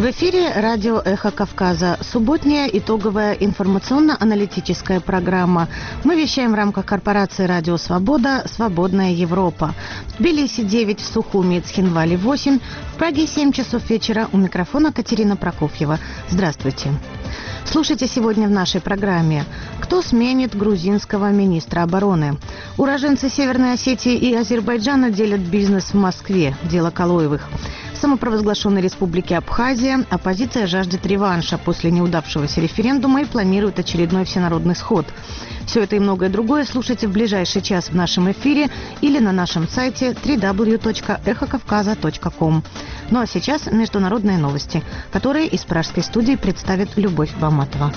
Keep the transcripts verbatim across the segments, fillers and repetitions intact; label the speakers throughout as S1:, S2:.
S1: В эфире радио «Эхо Кавказа». Субботняя итоговая информационно-аналитическая программа. Мы вещаем в рамках корпорации «Радио Свобода. Свободная Европа». В Тбилиси девять, в Сухуми и Цхинвале восемь, в Праге семь часов вечера. У микрофона Катерина Прокофьева. Здравствуйте. Слушайте сегодня в нашей программе. Кто сменит грузинского министра обороны? Уроженцы Северной Осетии и Азербайджана делят бизнес в Москве. Дело Калоевых. В самопровозглашенной республике Абхазия оппозиция жаждет реванша после неудавшегося референдума и планирует очередной всенародный сход. Все это и многое другое слушайте в ближайший час в нашем эфире или на нашем сайте дабл ю дабл ю дабл ю точка эхо кавказа точка ком. Ну а сейчас международные новости, которые из пражской студии представит Любовь Баматова.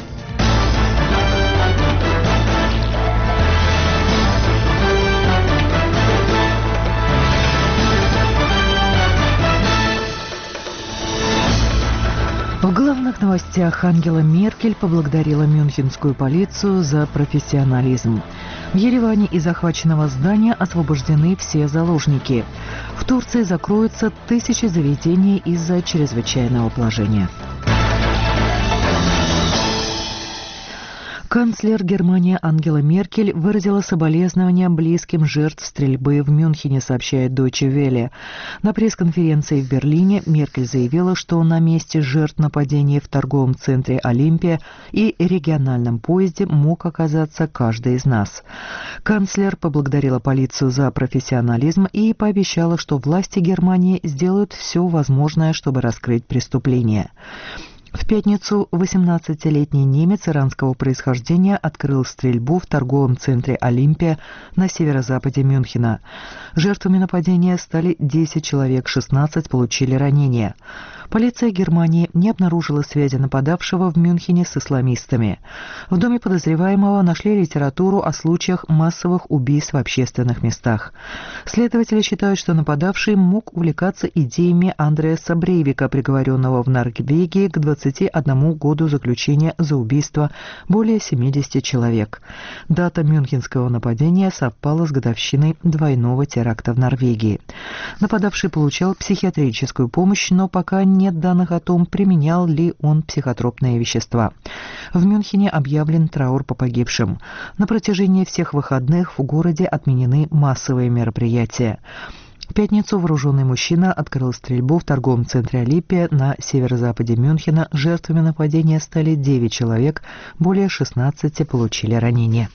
S2: В главных новостях Ангела Меркель поблагодарила мюнхенскую полицию за профессионализм. В Ереване из захваченного здания освобождены все заложники. В Турции закроются тысячи заведений из-за чрезвычайного положения. Канцлер Германии Ангела Меркель выразила соболезнования близким жертв стрельбы в Мюнхене, сообщает Deutsche Welle. На пресс-конференции в Берлине Меркель заявила, что на месте жертв нападения в торговом центре «Олимпия» и региональном поезде мог оказаться каждый из нас. Канцлер поблагодарила полицию за профессионализм и пообещала, что власти Германии сделают все возможное, чтобы раскрыть преступление. В пятницу восемнадцатилетний немец иранского происхождения открыл стрельбу в торговом центре «Олимпия» на северо-западе Мюнхена. Жертвами нападения стали десять человек, шестнадцать получили ранения. Полиция Германии не обнаружила связи нападавшего в Мюнхене с исламистами. В доме подозреваемого нашли литературу о случаях массовых убийств в общественных местах. Следователи считают, что нападавший мог увлекаться идеями Андреаса Брейвика, приговоренного в Норвегии к двадцати одному году заключения за убийство более семидесяти человек. Дата мюнхенского нападения совпала с годовщиной двойного теракта в Норвегии. Нападавший получал психиатрическую помощь, но пока нет данных о том, применял ли он психотропные вещества. В Мюнхене объявлен траур по погибшим. На протяжении всех выходных в городе отменены массовые мероприятия. В пятницу вооруженный мужчина открыл стрельбу в торговом центре «Олимпия» на северо-западе Мюнхена. Жертвами нападения стали девять человек, более шестнадцати получили ранения.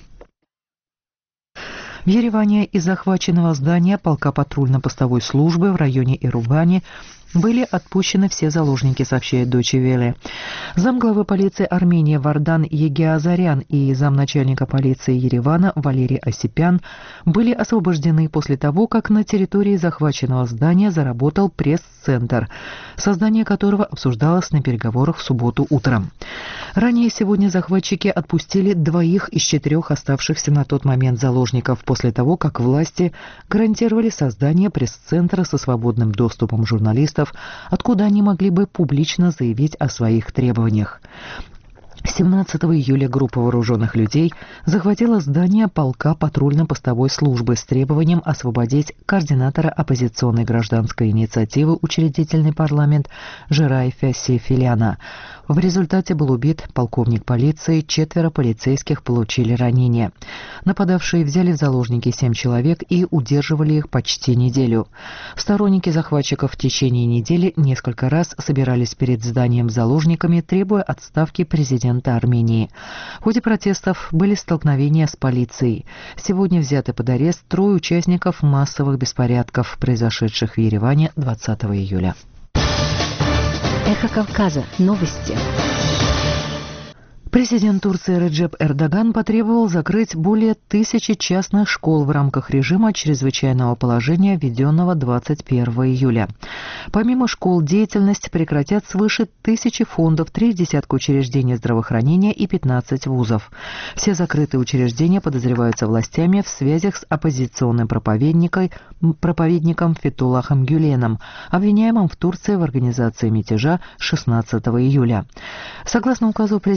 S2: В Ереване из захваченного здания полка патрульно-постовой службы в районе Ирубани были отпущены все заложники, сообщает Deutsche Welle. Замглавы полиции Армении Вардан Егиазарян и замначальника полиции Еревана Валерий Осипян были освобождены после того, как на территории захваченного здания заработал пресс-центр, создание которого обсуждалось на переговорах в субботу утром. Ранее сегодня захватчики отпустили двоих из четырех оставшихся на тот момент заложников после того, как власти гарантировали создание пресс-центра со свободным доступом журналистов, откуда они могли бы публично заявить о своих требованиях. семнадцатого июля группа вооруженных людей захватила здание полка патрульно-постовой службы с требованием освободить координатора оппозиционной гражданской инициативы «Учредительный парламент» Жерайфа Сейфеляна. В результате был убит полковник полиции, четверо полицейских получили ранения. Нападавшие взяли в заложники семь человек и удерживали их почти неделю. Сторонники захватчиков в течение недели несколько раз собирались перед зданием с заложниками, требуя отставки президента Армении. В ходе протестов были столкновения с полицией. Сегодня взяты под арест трое участников массовых беспорядков, произошедших в Ереване двадцатого июля.
S3: Эхо Кавказа. Новости.
S2: Президент Турции Реджеп Эрдоган потребовал закрыть более тысячи частных школ в рамках режима чрезвычайного положения, введенного двадцать первого июля. Помимо школ, деятельность прекратят свыше тысячи фондов, три десятка учреждений здравоохранения и пятнадцать вузов. Все закрытые учреждения подозреваются властями в связях с оппозиционным проповедником, проповедником Фетуллахом Гюленом, обвиняемым в Турции в организации мятежа шестнадцатого июля. Согласно указу президента,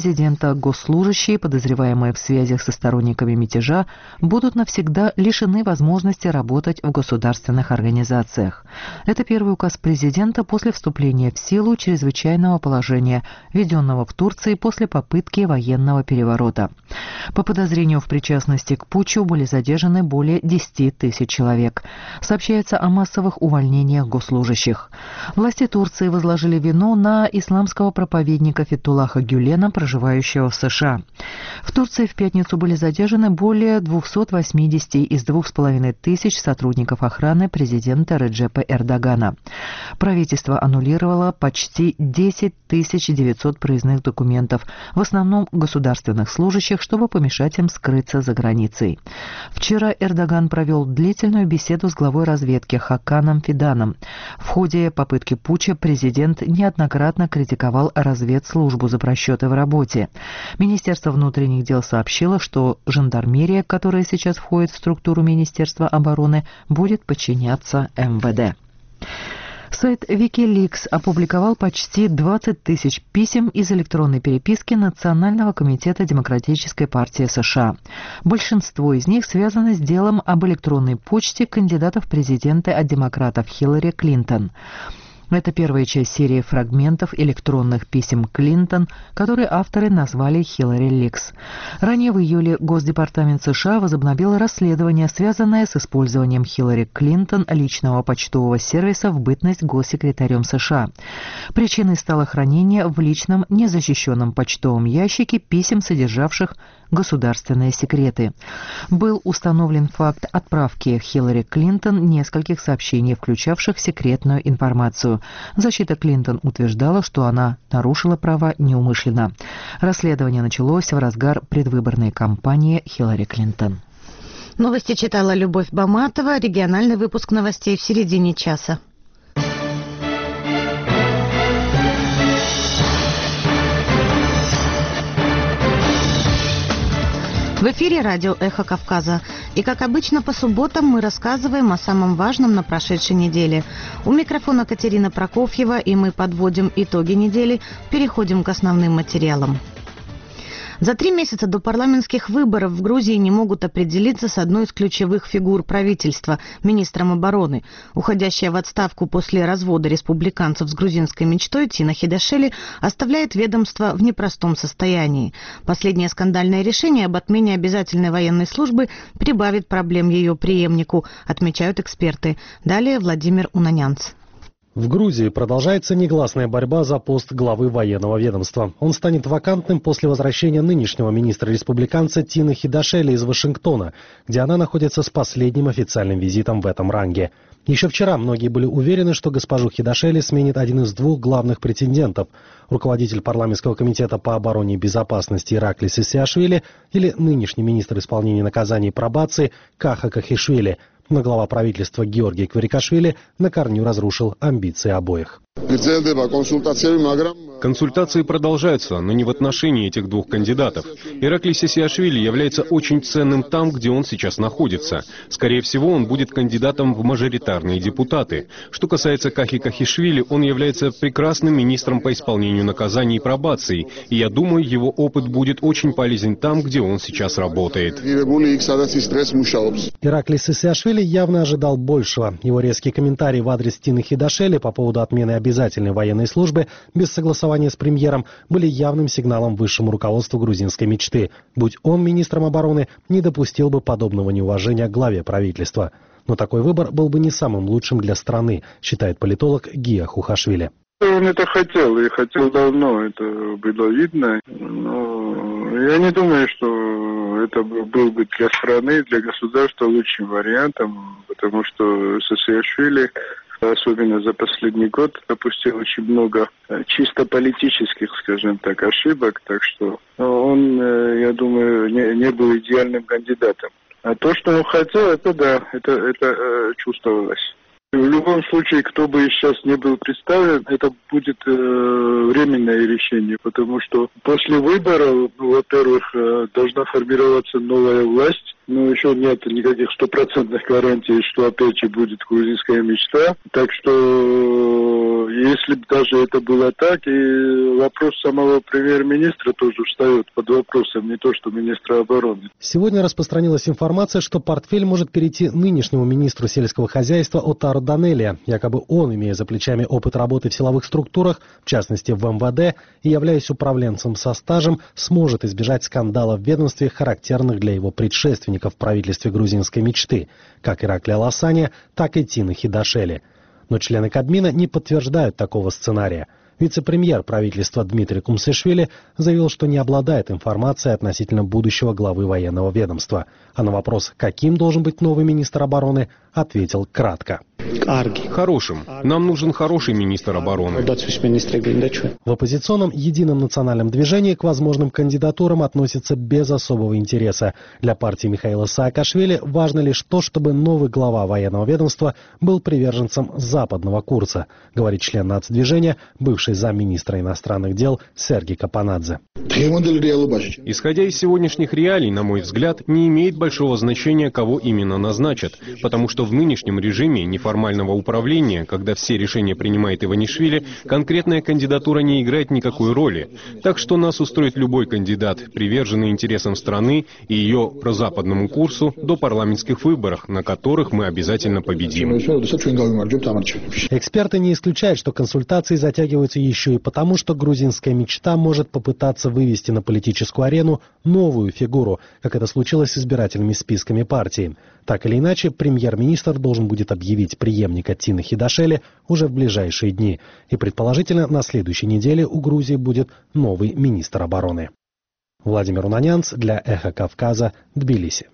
S2: что госслужащие, подозреваемые в связях со сторонниками мятежа, будут навсегда лишены возможности работать в государственных организациях. Это первый указ президента после вступления в силу чрезвычайного положения, введенного в Турции после попытки военного переворота. По подозрению в причастности к путчу были задержаны более десяти тысяч человек. Сообщается о массовых увольнениях госслужащих. Власти Турции возложили вину на исламского проповедника Фетуллаха Гюлена, проживающего в США. В Турции в пятницу были задержаны более двухсот восьмидесяти из двух с половиной тысяч сотрудников охраны президента Реджепа Эрдогана. Правительство аннулировало почти десять тысяч девятьсот проездных документов, в основном государственных служащих, чтобы помешать им скрыться за границей. Вчера Эрдоган провел длительную беседу с главой разведки Хаканом Фиданом. В ходе попытки путча президент неоднократно критиковал разведслужбу за просчеты в работе. Министерство внутренних дел сообщило, что жандармерия, которая сейчас входит в структуру Министерства обороны, будет подчиняться эм вэ дэ. Сайт Wikileaks опубликовал почти двадцать тысяч писем из электронной переписки Национального комитета Демократической партии США. Большинство из них связаны с делом об электронной почте кандидатов в президенты от демократов Хиллари Клинтон. Это первая часть серии фрагментов электронных писем Клинтон, которые авторы назвали Хиллари Ликс. Ранее в июле Госдепартамент США возобновил расследование, связанное с использованием Хиллари Клинтон личного почтового сервиса в бытность госсекретарем США. Причиной стало хранение в личном незащищенном почтовом ящике писем, содержавших государственные секреты. Был установлен факт отправки Хиллари Клинтон нескольких сообщений, включавших секретную информацию. Защита Клинтон утверждала, что она нарушила права неумышленно. Расследование началось в разгар предвыборной кампании Хиллари Клинтон.
S1: Новости читала Любовь Баматова. Региональный выпуск новостей в середине часа. В эфире радио «Эхо Кавказа». И, как обычно, по субботам мы рассказываем о самом важном на прошедшей неделе. У микрофона Катерина Прокофьева, и мы подводим итоги недели, переходим к основным материалам. За три месяца до парламентских выборов в Грузии не могут определиться с одной из ключевых фигур правительства – министром обороны. Уходящая в отставку после развода республиканцев с грузинской мечтой Тина Хидашели оставляет ведомство в непростом состоянии. Последнее скандальное решение об отмене обязательной военной службы прибавит проблем ее преемнику, отмечают эксперты. Далее Владимир Унанянц.
S4: В Грузии продолжается негласная борьба за пост главы военного ведомства. Он станет вакантным после возвращения нынешнего министра-республиканца Тины Хидашели из Вашингтона, где она находится с последним официальным визитом в этом ранге. Еще вчера многие были уверены, что госпожу Хидашели сменит один из двух главных претендентов – руководитель парламентского комитета по обороне и безопасности Ираклий Сисиашвили или нынешний министр исполнения наказаний и пробации Каха Кахишвили. Но глава правительства Георгий Кварикашвили на корню разрушил амбиции обоих.
S5: Консультации продолжаются, но не в отношении этих двух кандидатов. Ираклий Сисиашвили является очень ценным там, где он сейчас находится. Скорее всего, он будет кандидатом в мажоритарные депутаты. Что касается Кахи Кахишвили, он является прекрасным министром по исполнению наказаний и пробации, и я думаю, его опыт будет очень полезен там, где он сейчас работает.
S4: Ираклий Сисиашвили явно ожидал большего. Его резкие комментарии в адрес Тины Хидашели по поводу отмены обязательной военной службы без согласования с премьером были явным сигналом высшему руководству грузинской мечты. Будь он министром обороны, не допустил бы подобного неуважения к главе правительства. Но такой выбор был бы не самым лучшим для страны, считает политолог Гия Хухашвили.
S6: Он это хотел, и хотел давно, это было видно. Но я не думаю, что это был бы для страны, для государства лучшим вариантом, потому что Сисиашвили, особенно за последний год, допустил очень много чисто политических, скажем так, ошибок, так что он, я думаю, не, не был идеальным кандидатом. А то, что он хотел, это да, это, это чувствовалось. В любом случае, кто бы сейчас не был представлен, это будет э, временное решение, потому что после выборов, ну, во-первых, э, должна формироваться новая власть, но еще нет никаких стопроцентных гарантий, что опять же будет грузинская мечта. Так что, если бы даже это было так, и вопрос самого премьер-министра тоже встает под вопросом, не то что министра обороны.
S4: Сегодня распространилась информация, что портфель может перейти нынешнему министру сельского хозяйства Отару Данелия. Якобы он, имея за плечами опыт работы в силовых структурах, в частности в эм вэ дэ, и являясь управленцем со стажем, сможет избежать скандала в ведомстве, характерных для его предшественников в правительстве грузинской мечты, как Иракли Аласани, так и Тины Хидашели. Но члены Кабмина не подтверждают такого сценария. Вице-премьер правительства Дмитрий Кумсешвили заявил, что не обладает информацией относительно будущего главы военного ведомства. А на вопрос, каким должен быть новый министр обороны, ответил кратко.
S5: Хорошим. Нам нужен хороший министр обороны.
S4: В оппозиционном едином национальном движении к возможным кандидатурам относятся без особого интереса. Для партии Михаила Саакашвили важно лишь то, чтобы новый глава военного ведомства был приверженцем западного курса, говорит член нацдвижения, бывший замминистра иностранных дел Сергей Капанадзе.
S5: Исходя из сегодняшних реалий, на мой взгляд, не имеет большого значения, кого именно назначат, потому что в нынешнем режиме неформального управления, когда все решения принимает Иванишвили, конкретная кандидатура не играет никакой роли. Так что нас устроит любой кандидат, приверженный интересам страны и ее прозападному курсу до парламентских выборов, на которых мы обязательно победим.
S4: Эксперты не исключают, что консультации затягиваются еще и потому, что грузинская мечта может попытаться вывести на политическую арену новую фигуру, как это случилось с избирательными списками партии. Так или иначе, премьер-министр должен будет объявить преемника Тины Хидашели уже в ближайшие дни. И, предположительно, на следующей неделе у Грузии будет новый министр обороны. Владимир Унанянц для «Эхо Кавказа», Тбилиси.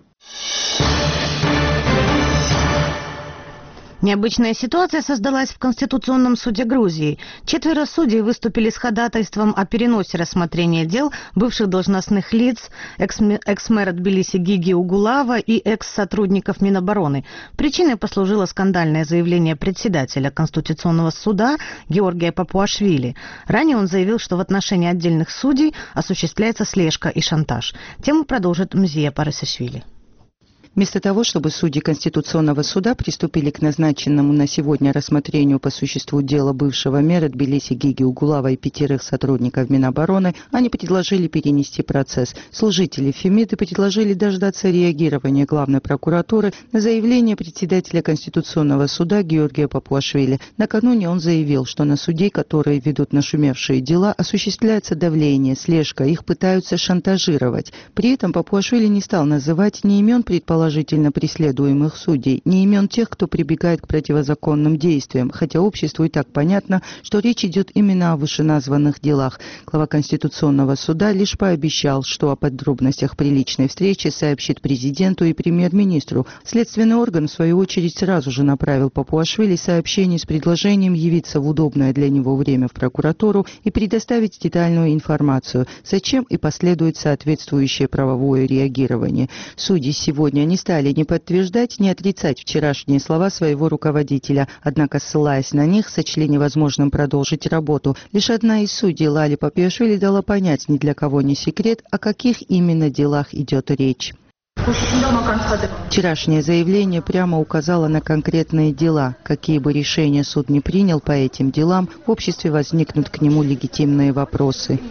S1: Необычная ситуация создалась в Конституционном суде Грузии. Четверо судей выступили с ходатайством о переносе рассмотрения дел бывших должностных лиц, экс-мэра Тбилиси Гиги Угулава и экс-сотрудников Минобороны. Причиной послужило скандальное заявление председателя Конституционного суда Георгия Папуашвили. Ранее он заявил, что в отношении отдельных судей осуществляется слежка и шантаж. Тему продолжит Мзия Парасишвили.
S7: Вместо того, чтобы судьи Конституционного суда приступили к назначенному на сегодня рассмотрению по существу дела бывшего мэра Тбилиси Гиги Угулава и пятерых сотрудников Минобороны, они предложили перенести процесс. Служители Фемиды предложили дождаться реагирования главной прокуратуры на заявление председателя Конституционного суда Георгия Папуашвили. Накануне он заявил, что на судей, которые ведут нашумевшие дела, осуществляется давление, слежка, их пытаются шантажировать. При этом Папуашвили не стал называть ни имен предположительных положительно преследуемых судей, не имен тех, кто прибегает к противозаконным действиям, хотя обществу и так понятно, что речь идет именно о вышеназванных делах. Глава Конституционного суда лишь пообещал, что о подробностях при личной встрече сообщит президенту и премьер-министру. Следственный орган, в свою очередь, сразу же направил Папуашвили сообщение с предложением явиться в удобное для него время в прокуратуру и предоставить детальную информацию, зачем и последует соответствующее правовое реагирование. Судьи сегодня не стали ни подтверждать, ни отрицать вчерашние слова своего руководителя, однако, ссылаясь на них, сочли невозможным продолжить работу. Лишь одна из судей, Лали Папиашвили, дала понять, ни для кого не секрет, о каких именно делах идет речь. Вчерашнее заявление прямо указало на конкретные дела. Какие бы решения суд ни принял по этим делам, в обществе возникнут к нему легитимные вопросы.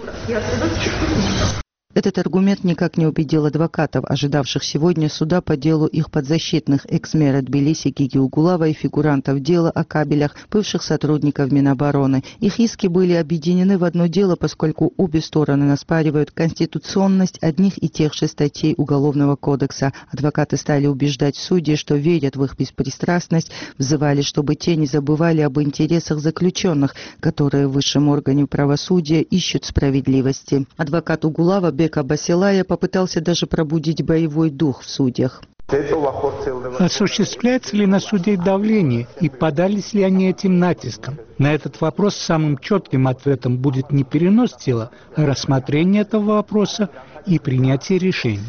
S7: Этот аргумент никак не убедил адвокатов, ожидавших сегодня суда по делу их подзащитных экс-мэра Тбилиси Гиги Угулава и фигурантов дела о кабелях, бывших сотрудников Минобороны. Их иски были объединены в одно дело, поскольку обе стороны наспаривают конституционность одних и тех же статей Уголовного кодекса. Адвокаты стали убеждать судей, что верят в их беспристрастность, взывали, чтобы те не забывали об интересах заключенных, которые в высшем органе правосудия ищут справедливости. Адвокат Угулава Бека Басилая попытался даже пробудить боевой дух в судьях.
S8: Осуществляется ли на судей давление и поддались ли они этим натискам? На этот вопрос самым четким ответом будет не перенос дела, а рассмотрение этого вопроса и принятие решения.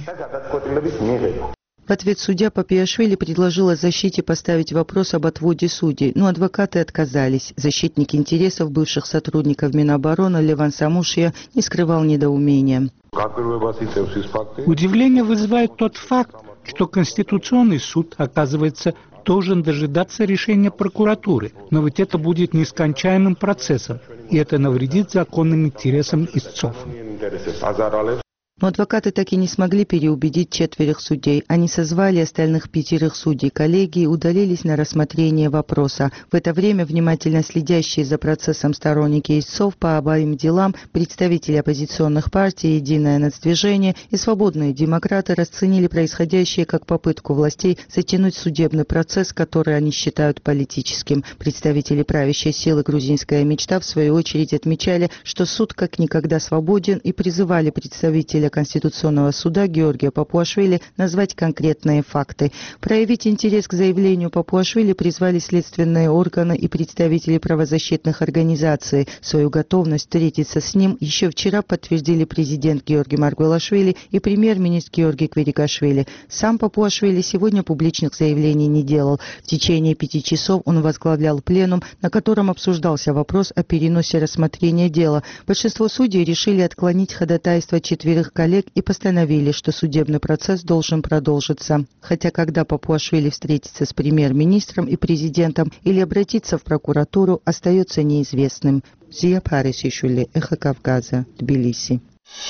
S7: В ответ судья Папиашвили предложила защите поставить вопрос об отводе судей, но адвокаты отказались. Защитник интересов бывших сотрудников Минобороны Леван Самушия не скрывал недоумения.
S8: Удивление вызывает тот факт, что Конституционный суд, оказывается, должен дожидаться решения прокуратуры. Но ведь это будет нескончаемым процессом, и это навредит законным интересам истцов.
S7: Но адвокаты так и не смогли переубедить четверых судей. Они созвали остальных пятерых судей коллегии и удалились на рассмотрение вопроса. В это время внимательно следящие за процессом сторонники истцов по обоим делам, представители оппозиционных партий, Единое нацдвижение и свободные демократы расценили происходящее как попытку властей затянуть судебный процесс, который они считают политическим. Представители правящей силы «Грузинская мечта» в свою очередь отмечали, что суд как никогда свободен, и призывали представителя Конституционного суда Георгия Папуашвили назвать конкретные факты. Проявить интерес к заявлению Папуашвили призвали следственные органы и представители правозащитных организаций. Свою готовность встретиться с ним еще вчера подтвердили президент Георгий Маргвелашвили и премьер-министр Георгий Квирикашвили. Сам Папуашвили сегодня публичных заявлений не делал. В течение пяти часов он возглавлял пленум, на котором обсуждался вопрос о переносе рассмотрения дела. Большинство судей решили отклонить ходатайство четверых коллег и постановили, что судебный процесс должен продолжиться. Хотя когда Папуашвили встретится с премьер-министром и президентом или обратиться в прокуратуру, остается неизвестным. Зия Парисишвили, Эхо Кавказа, Тбилиси.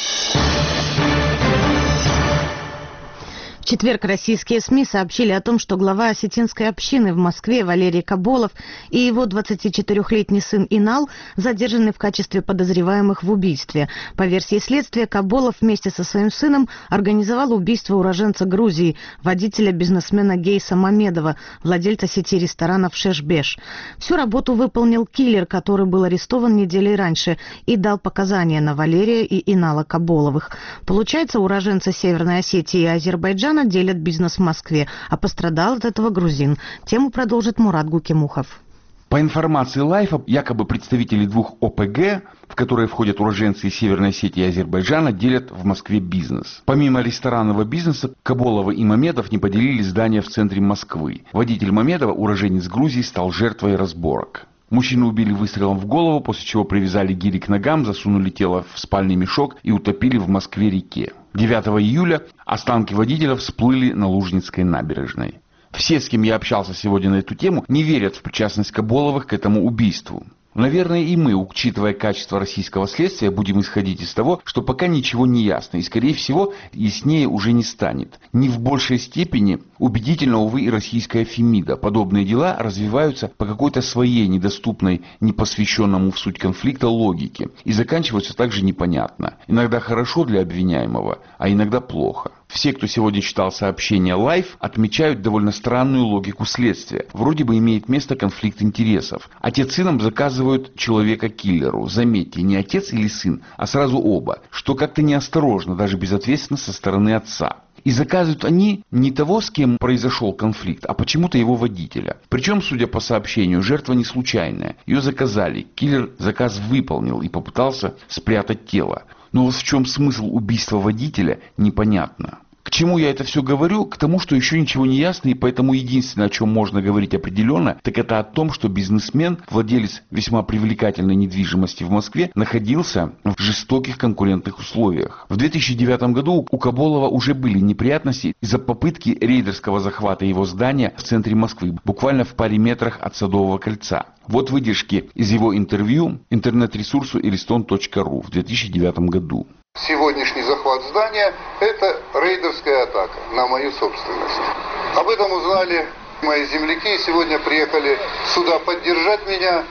S1: В четверг российские СМИ сообщили о том, что глава осетинской общины в Москве Валерий Каболов и его двадцатичетырёхлетний сын Инал задержаны в качестве подозреваемых в убийстве. По версии следствия, Каболов вместе со своим сыном организовал убийство уроженца Грузии, водителя-бизнесмена Гейса Мамедова, владельца сети ресторанов «Шеш-Беш». Всю работу выполнил киллер, который был арестован неделей раньше и дал показания на Валерия и Инала Каболовых. Получается, уроженцы Северной Осетии и Азербайджана делят бизнес в Москве, а пострадал от этого грузин. Тему продолжит Мурат Гукимухов.
S9: По информации Лайфа, якобы представители двух О Пэ Гэ, в которые входят уроженцы из Северной Осетии и Азербайджана, делят в Москве бизнес. Помимо ресторанного бизнеса, Каболова и Мамедов не поделили здание в центре Москвы. Водитель Мамедова, уроженец Грузии, стал жертвой разборок. Мужчину убили выстрелом в голову, после чего привязали гири к ногам, засунули тело в спальный мешок и утопили в Москве-реке. девятого июля останки водителя всплыли на Лужницкой набережной. Все, с кем я общался сегодня на эту тему, не верят в причастность Каболовых к этому убийству. Наверное, и мы, учитывая качество российского следствия, будем исходить из того, что пока ничего не ясно, и, скорее всего, яснее уже не станет. Не в большей степени убедительно, увы, и российская Фемида. Подобные дела развиваются по какой-то своей недоступной, непосвященному в суть конфликта логике, и заканчиваются также непонятно. Иногда хорошо для обвиняемого, а иногда плохо. Все, кто сегодня читал сообщение Life, отмечают довольно странную логику следствия. Вроде бы имеет место конфликт интересов. Отец с сыном заказывают человека-киллеру. Заметьте, не отец или сын, а сразу оба, что как-то неосторожно, даже безответственно со стороны отца. И заказывают они не того, с кем произошел конфликт, а почему-то его водителя. Причем, судя по сообщению, жертва не случайная. Ее заказали, киллер заказ выполнил и попытался спрятать тело. Но вот в чем смысл убийства водителя, непонятно. К чему я это все говорю? К тому, что еще ничего не ясно, и поэтому единственное, о чем можно говорить определенно, так это о том, что бизнесмен, владелец весьма привлекательной недвижимости в Москве, находился в жестоких конкурентных условиях. В две тысячи девятом году у Каболова уже были неприятности из-за попытки рейдерского захвата его здания в центре Москвы, буквально в паре метрах от Садового кольца. Вот выдержки из его интервью интернет-ресурсу элистон точка ру в две тысячи девятом году.
S10: Сегодняшний захват здания – это рейдерская атака на мою собственность. Об этом узнали мои земляки и сегодня приехали сюда поддержать меня.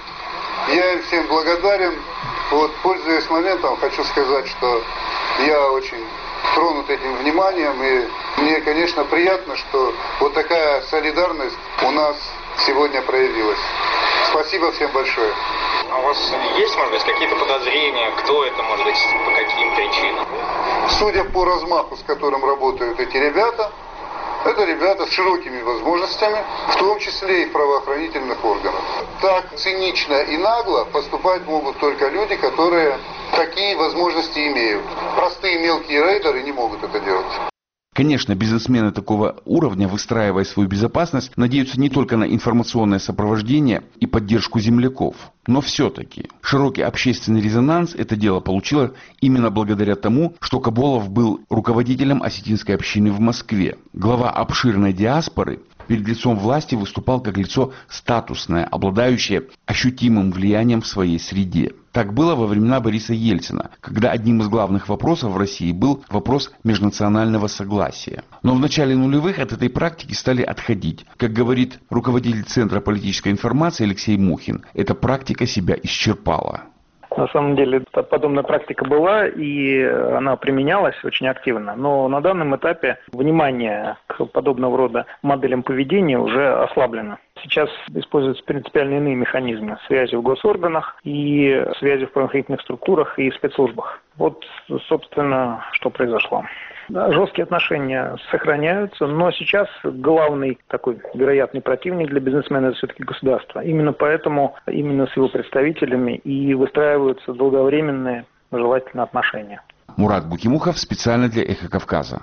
S10: Я им всем благодарен. Вот, пользуясь моментом, хочу сказать, что я очень тронут этим вниманием. И мне, конечно, приятно, что вот такая солидарность у нас сегодня проявилась. Спасибо всем большое.
S11: А у вас есть, может быть, какие-то подозрения, кто это, может быть, по каким причинам?
S10: Судя по размаху, с которым работают эти ребята, это ребята с широкими возможностями, в том числе и в правоохранительных органах. Так цинично и нагло поступать могут только люди, которые такие возможности имеют. Простые мелкие рейдеры не могут это делать.
S9: Конечно, бизнесмены такого уровня, выстраивая свою безопасность, надеются не только на информационное сопровождение и поддержку земляков. Но все-таки широкий общественный резонанс это дело получило именно благодаря тому, что Каболов был руководителем осетинской общины в Москве. Глава обширной диаспоры перед лицом власти выступал как лицо статусное, обладающее ощутимым влиянием в своей среде. Так было во времена Бориса Ельцина, когда одним из главных вопросов в России был вопрос межнационального согласия. Но в начале нулевых от этой практики стали отходить. Как говорит руководитель Центра политической информации Алексей Мухин, эта практика себя исчерпала.
S12: На самом деле подобная практика была, и она применялась очень активно. Но на данном этапе внимание к подобного рода моделям поведения уже ослаблено. Сейчас используются принципиально иные механизмы связи в госорганах и связи в правоохранительных структурах и спецслужбах. Вот, собственно, что произошло. Да, жесткие отношения сохраняются, но сейчас главный такой вероятный противник для бизнесмена – это все-таки государство. Именно поэтому именно с его представителями и выстраиваются долговременные желательные отношения.
S9: Мурат Букимухов специально для «Эхо Кавказа».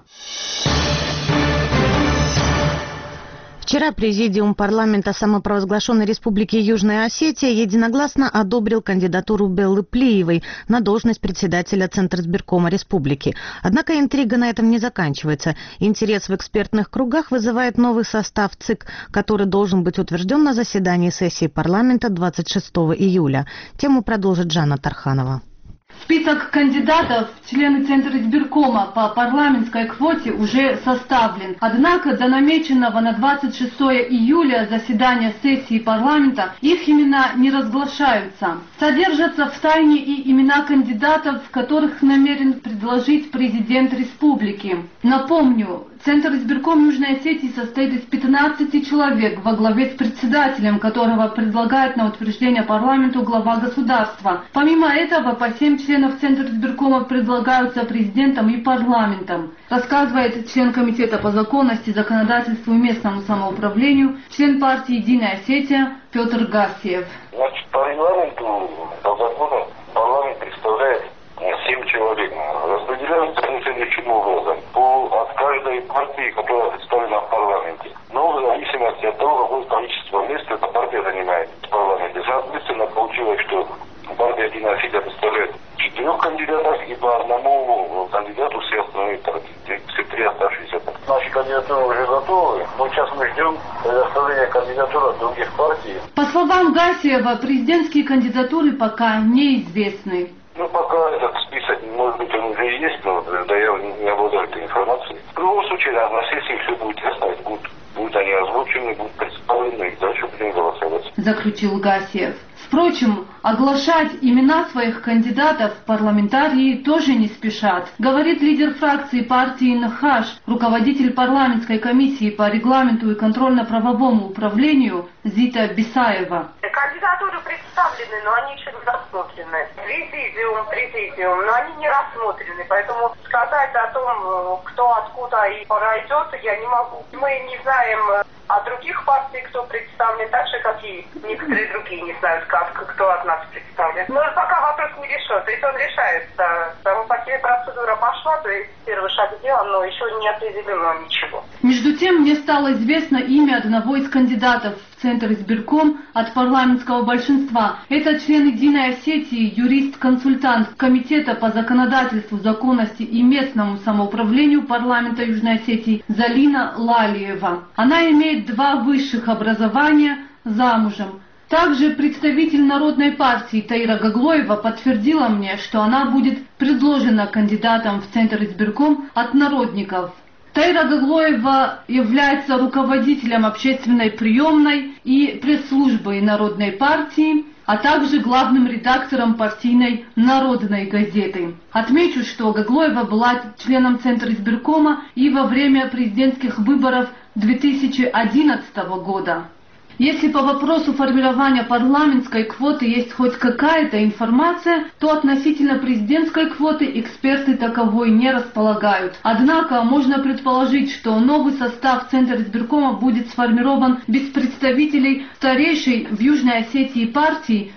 S1: Вчера Президиум парламента самопровозглашенной Республики Южная Осетия единогласно одобрил кандидатуру Беллы Плиевой на должность председателя Центризбиркома Республики. Однако интрига на этом не заканчивается. Интерес в экспертных кругах вызывает новый состав ЦИК, который должен быть утвержден на заседании сессии парламента двадцать шестого июля. Тему продолжит Жанна Тарханова.
S13: Список кандидатов в члены Центризбиркома по парламентской квоте уже составлен. Однако до намеченного на двадцать шестого июля заседания сессии парламента их имена не разглашаются. Содержатся в тайне и имена кандидатов, которых намерен предложить президент республики. Напомню, Центризбирком Южной Осетии состоит из пятнадцати человек во главе с председателем, которого предлагает на утверждение парламенту глава государства. Помимо этого, по семь членов Центризбиркома предлагаются президентом и парламентом, рассказывает член комитета по законности, законодательству и местному самоуправлению, член партии «Единая Осетия» Петр Гасиев.
S14: Значит, по регламенту, по закону, парламент представляет семь человек. Распределяются они следующим образом. По, от каждой партии, которая представлена в парламенте. Но в зависимости от того, какое количество мест эта партия занимает в парламенте. Соответственно, получилось, что партия «Единая Осетия» представляет четырех кандидатов, и по одному кандидату все остальные партии, все три оставшиеся. Наши кандидатуры уже готовы, но сейчас мы ждем предоставления кандидатур от других партий.
S13: По словам Гасиева, президентские кандидатуры пока неизвестны.
S14: Ну, пока этот список, может быть, он уже есть, но да, я не обладаю этой информацией. В любом случае, да, на сессии все будет ясно, будут, будут они озвучены, будут представлены, и дальше будем голосовать.
S13: Заключил Гасиев. Впрочем, оглашать имена своих кандидатов парламентарии тоже не спешат, говорит лидер фракции партии НХАШ, руководитель парламентской комиссии по регламенту и контрольно-правовому управлению Зита Бисаева.
S15: Кандидатуры представлены, но они еще не рассмотрены. Президиум, президиум, но они не рассмотрены, поэтому сказать о том, кто откуда и пройдет, я не могу. Мы не знаем о других партий, кто представлен, так же, как и некоторые другие не знают, как, кто от нас представлен. Но пока вопрос не решен, то есть он решается. Само по себе процедура пошла, то есть первый шаг сделан, но еще не определено ничего.
S13: Между тем, мне стало известно имя одного из кандидатов в Центризбирком от парламентского большинства. Это член «Единой Осетии», юрист-консультант Комитета по законодательству, законности и местному самоуправлению парламента Южной Осетии Залина Лалиева. Она имеет два высших образования, замужем. Также представитель Народной партии Таира Гаглоева подтвердила мне, что она будет предложена кандидатом в Центризбирком от народников. Таира Гаглоева является руководителем общественной приемной и пресс-службы Народной партии, а также главным редактором партийной «Народной газеты». Отмечу, что Гаглоева была членом Центризбиркома и во время президентских выборов две тысячи одиннадцатого года. Если по вопросу формирования парламентской квоты есть хоть какая-то информация, то относительно президентской квоты эксперты таковой не располагают. Однако можно предположить, что новый состав Центризбиркома будет сформирован без представителей старейшей в Южной Осетии партии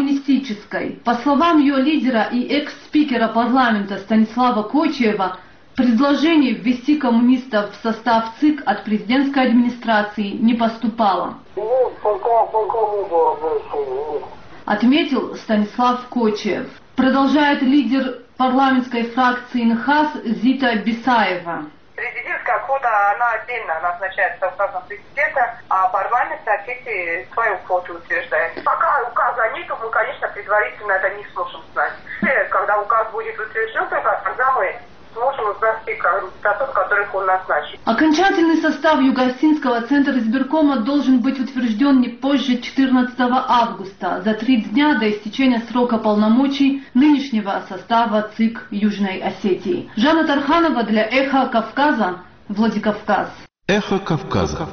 S13: коммунистической. По словам ее лидера и экс-спикера парламента Станислава Кочиева, Предложение ввести коммунистов в состав ЦИК от президентской администрации не поступало.
S14: Нет, пока, пока не было.
S13: Отметил Станислав Кочев. Продолжает лидер парламентской фракции НХАС Зита Бисаева.
S15: Президентская квота, она отдельно назначается указом президента, а парламент, соответственно, свою квоту утверждает. Пока указа нету, мы, конечно, предварительно это не сможем знать. Когда указ будет утвержден, тогда мы сможем узнать тех кандидатов, которых он назначит.
S13: Окончательный состав Юго-Осетинского центра избиркома должен быть утвержден не позже четырнадцатого августа, за три дня до истечения срока полномочий нынешнего состава ЦИК Южной Осетии. Жанна Тарханова для «Эхо Кавказа», Владикавказ.
S16: «Эхо Кавказа».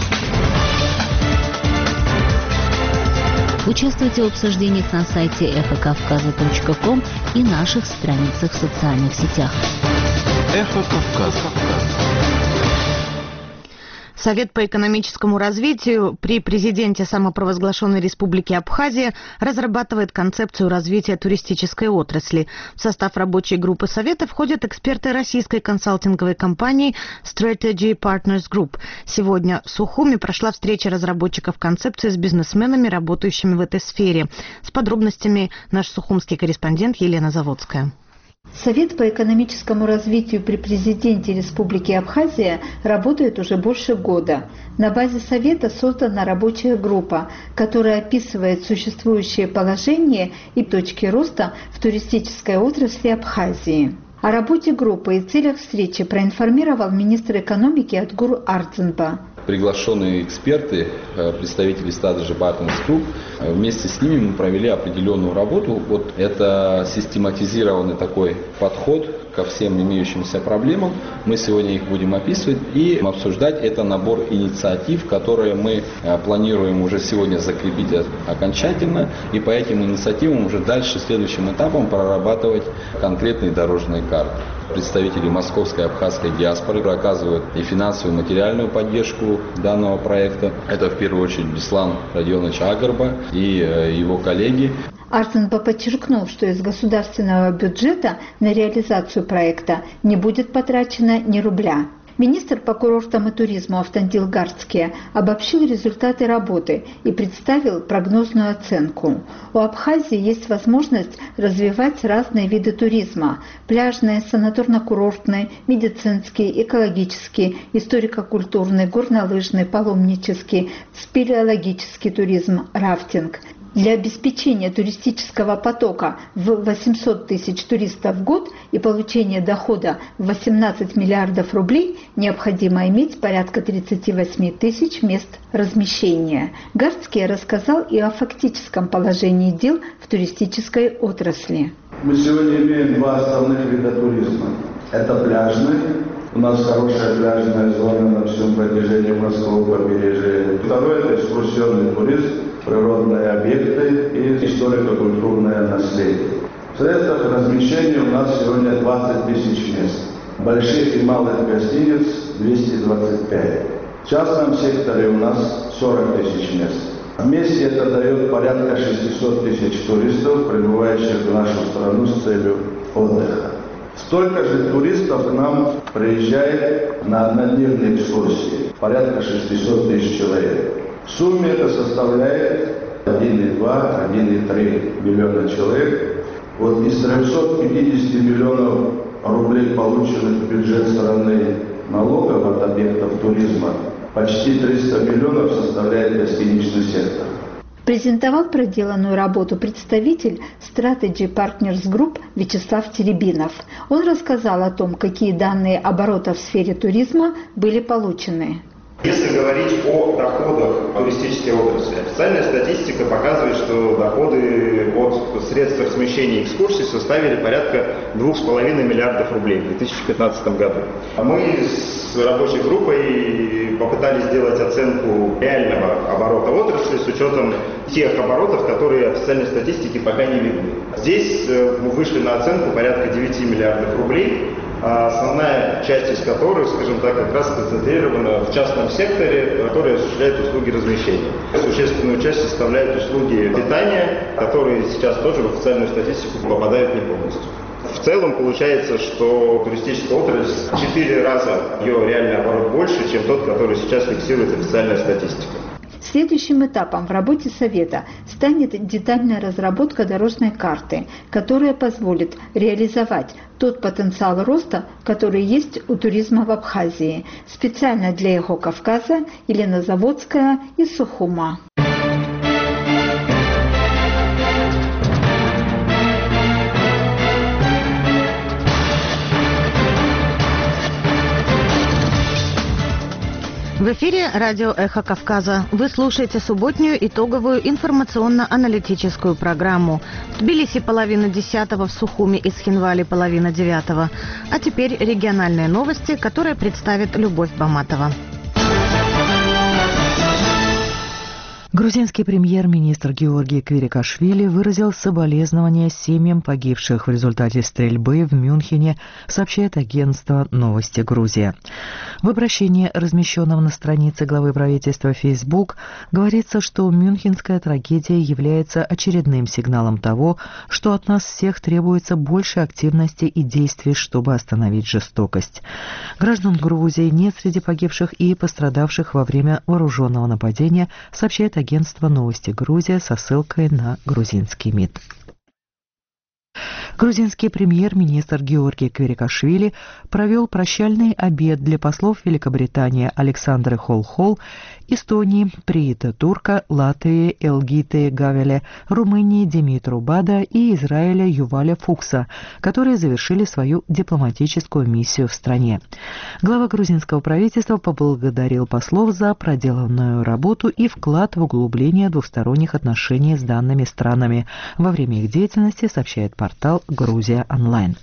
S3: Участвуйте в обсуждениях на сайте эхо кавказа точка ком и наших страницах в социальных сетях.
S16: «Эхо Кавказа».
S1: Совет по экономическому развитию при президенте самопровозглашенной республики Абхазия разрабатывает концепцию развития туристической отрасли. В состав рабочей группы Совета входят эксперты российской консалтинговой компании Strategy Partners Group. Сегодня в Сухуми прошла встреча разработчиков концепции с бизнесменами, работающими в этой сфере. С подробностями наш сухумский корреспондент Елена Заводская.
S17: Совет по экономическому развитию при президенте Республики Абхазия работает уже больше года. На базе Совета создана рабочая группа, которая описывает существующее положение и точки роста в туристической отрасли Абхазии. О работе группы и целях встречи проинформировал министр экономики Атгур Ардзинба.
S18: Приглашенные эксперты, представители Strategy Partners Group, вместе с ними мы провели определенную работу. Вот это систематизированный такой подход ко всем имеющимся проблемам. Мы сегодня их будем описывать и обсуждать. Это набор инициатив, которые мы планируем уже сегодня закрепить окончательно. И по этим инициативам уже дальше следующим этапом прорабатывать конкретные дорожные карты. Представители московской и абхазской диаспоры оказывают и финансовую, и материальную поддержку данного проекта. Это в первую очередь Беслан Родионович Агарба и его коллеги.
S17: Ардзинба подчеркнул, что из государственного бюджета на реализацию проекта не будет потрачено ни рубля. Министр по курортам и туризму Автандил Гарцкий обобщил результаты работы и представил прогнозную оценку. У Абхазии есть возможность развивать разные виды туризма – пляжный, санаторно-курортный, медицинский, экологический, историко-культурный, горнолыжный, паломнический, спелеологический туризм, рафтинг. Для обеспечения туристического потока в восемьсот тысяч туристов в год и получения дохода в восемнадцать миллиардов рублей необходимо иметь порядка тридцать восемь тысяч мест размещения. Гарцкий рассказал и о фактическом положении дел в туристической отрасли.
S19: Мы сегодня имеем два основных вида туризма. Это пляжный. У нас хорошая пляжная зона на всем протяжении морского побережья. Второй – это экскурсионный туризм, природные объекты и историко-культурное наследие. В средствах размещения у нас сегодня двадцать тысяч мест. Больших и малых гостиниц двести двадцать пять. В частном секторе у нас сорок тысяч мест. Вместе это дает порядка шестьсот тысяч туристов, прибывающих в нашу страну с целью отдыха. Столько же туристов к нам приезжает на однодневные экскурсии, порядка шестьсот тысяч человек. В сумме это составляет один и два — один и три миллиона человек. Вот из трёхсот пятидесяти миллионов рублей, полученных в бюджет страны налогов от объектов туризма, почти триста миллионов составляет гостиничный сектор.
S17: Презентовал проделанную работу представитель Strategy Partners Group Вячеслав Теребинов. Он рассказал о том, какие данные оборота в сфере туризма были получены.
S11: Если говорить о доходах туристической отрасли, официальная статистика показывает, что доходы от средств размещения экскурсий составили порядка двух с половиной миллиардов рублей в две тысячи пятнадцатом году. Мы с рабочей группой попытались сделать оценку реального оборота отрасли с учетом тех оборотов, которые официальной статистики пока не видны. Здесь мы вышли на оценку порядка девяти миллиардов рублей. Основная часть из которых, скажем так, как раз концентрирована в частном секторе, который осуществляет услуги размещения. Существенную часть составляют услуги питания, которые сейчас тоже в официальную статистику попадают не полностью. В целом получается, что туристическая отрасль в четыре раза ее реальный оборот больше, чем тот, который сейчас фиксирует официальная статистика.
S17: Следующим этапом в работе Совета станет детальная разработка дорожной карты, которая позволит реализовать тот потенциал роста, который есть у туризма в Абхазии. Специально для Эхо Кавказа Елена Заводская из Сухума.
S1: В эфире радио «Эхо Кавказа». Вы слушаете субботнюю итоговую информационно-аналитическую программу. В Тбилиси половина десятого, в Сухуми и Схинвали половина девятого. А теперь региональные новости, которые представит Любовь Баматова.
S2: Грузинский премьер-министр Георгий Квирикашвили выразил соболезнования семьям погибших в результате стрельбы в Мюнхене, сообщает агентство «Новости Грузия». В обращении, размещенном на странице главы правительства Facebook, говорится, что мюнхенская трагедия является очередным сигналом того, что от нас всех требуется больше активности и действий, чтобы остановить жестокость. Граждан Грузии нет среди погибших и пострадавших во время вооруженного нападения, сообщает агентство Агентство «Новости Грузия» со ссылкой на грузинский МИД. Грузинский премьер-министр Георгий Квирикашвили провел прощальный обед для послов Великобритании Александры Холл-Холл, Эстонии Приита Турка, Латвии Элгиты Гавеля, Румынии Димитру Бада и Израиля Юваля Фукса, которые завершили свою дипломатическую миссию в стране. Глава грузинского правительства поблагодарил послов за проделанную работу и вклад в углубление двусторонних отношений с данными странами во время их деятельности, сообщает портал «Грузия онлайн».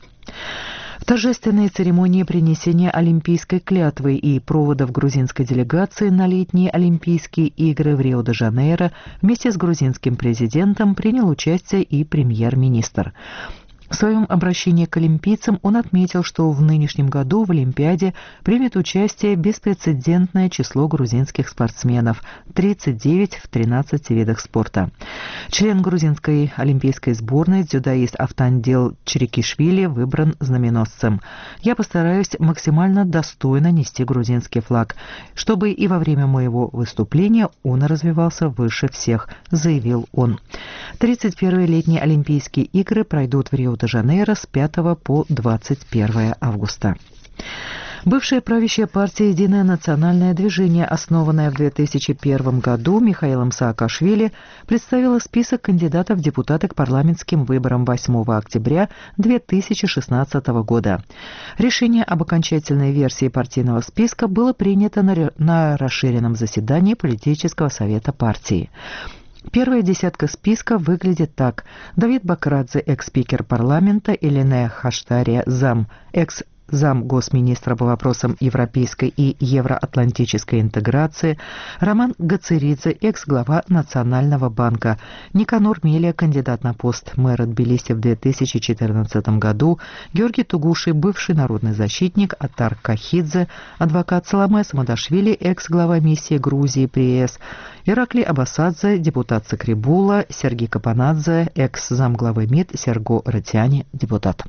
S2: В торжественной церемонии принесения олимпийской клятвы и проводов грузинской делегации на летние Олимпийские игры в Рио-де-Жанейро вместе с грузинским президентом принял участие и премьер-министр. В своем обращении к олимпийцам он отметил, что в нынешнем году в Олимпиаде примет участие беспрецедентное число грузинских спортсменов – тридцать девять в тринадцати видах спорта. Член грузинской олимпийской сборной, дзюдоист Автандил Чирикишвили, выбран знаменосцем. «Я постараюсь максимально достойно нести грузинский флаг, чтобы и во время моего выступления он развивался выше всех», – заявил он. тридцать первые летние Олимпийские игры пройдут в Рио-де-Жанейро с пятого по двадцать первое августа. Бывшая правящая партия «Единое национальное движение», основанная в две тысячи первом году Михаилом Саакашвили, представила список кандидатов в депутаты к парламентским выборам восьмого октября две тысячи шестнадцатого года. Решение об окончательной версии партийного списка было принято на, на расширенном заседании политического совета партии. Первая десятка списка выглядит так. Давид Бакрадзе, экс-спикер парламента, Элине Хаштария, зам, экс зам госминистра по вопросам европейской и евроатлантической интеграции, Роман Гацеридзе, экс-глава Национального банка, Никанор Мелия, кандидат на пост мэра Тбилиси в две тысячи четырнадцатом году, Георгий Тугуши, бывший народный защитник, Атар Кахидзе, адвокат Саламе Самадашвили, экс-глава миссии Грузии при ЕС, Иракли Абасадзе, депутат Сакрибула, Сергей Капанадзе, экс-замглавы МИД, Серго Ратиани, депутат.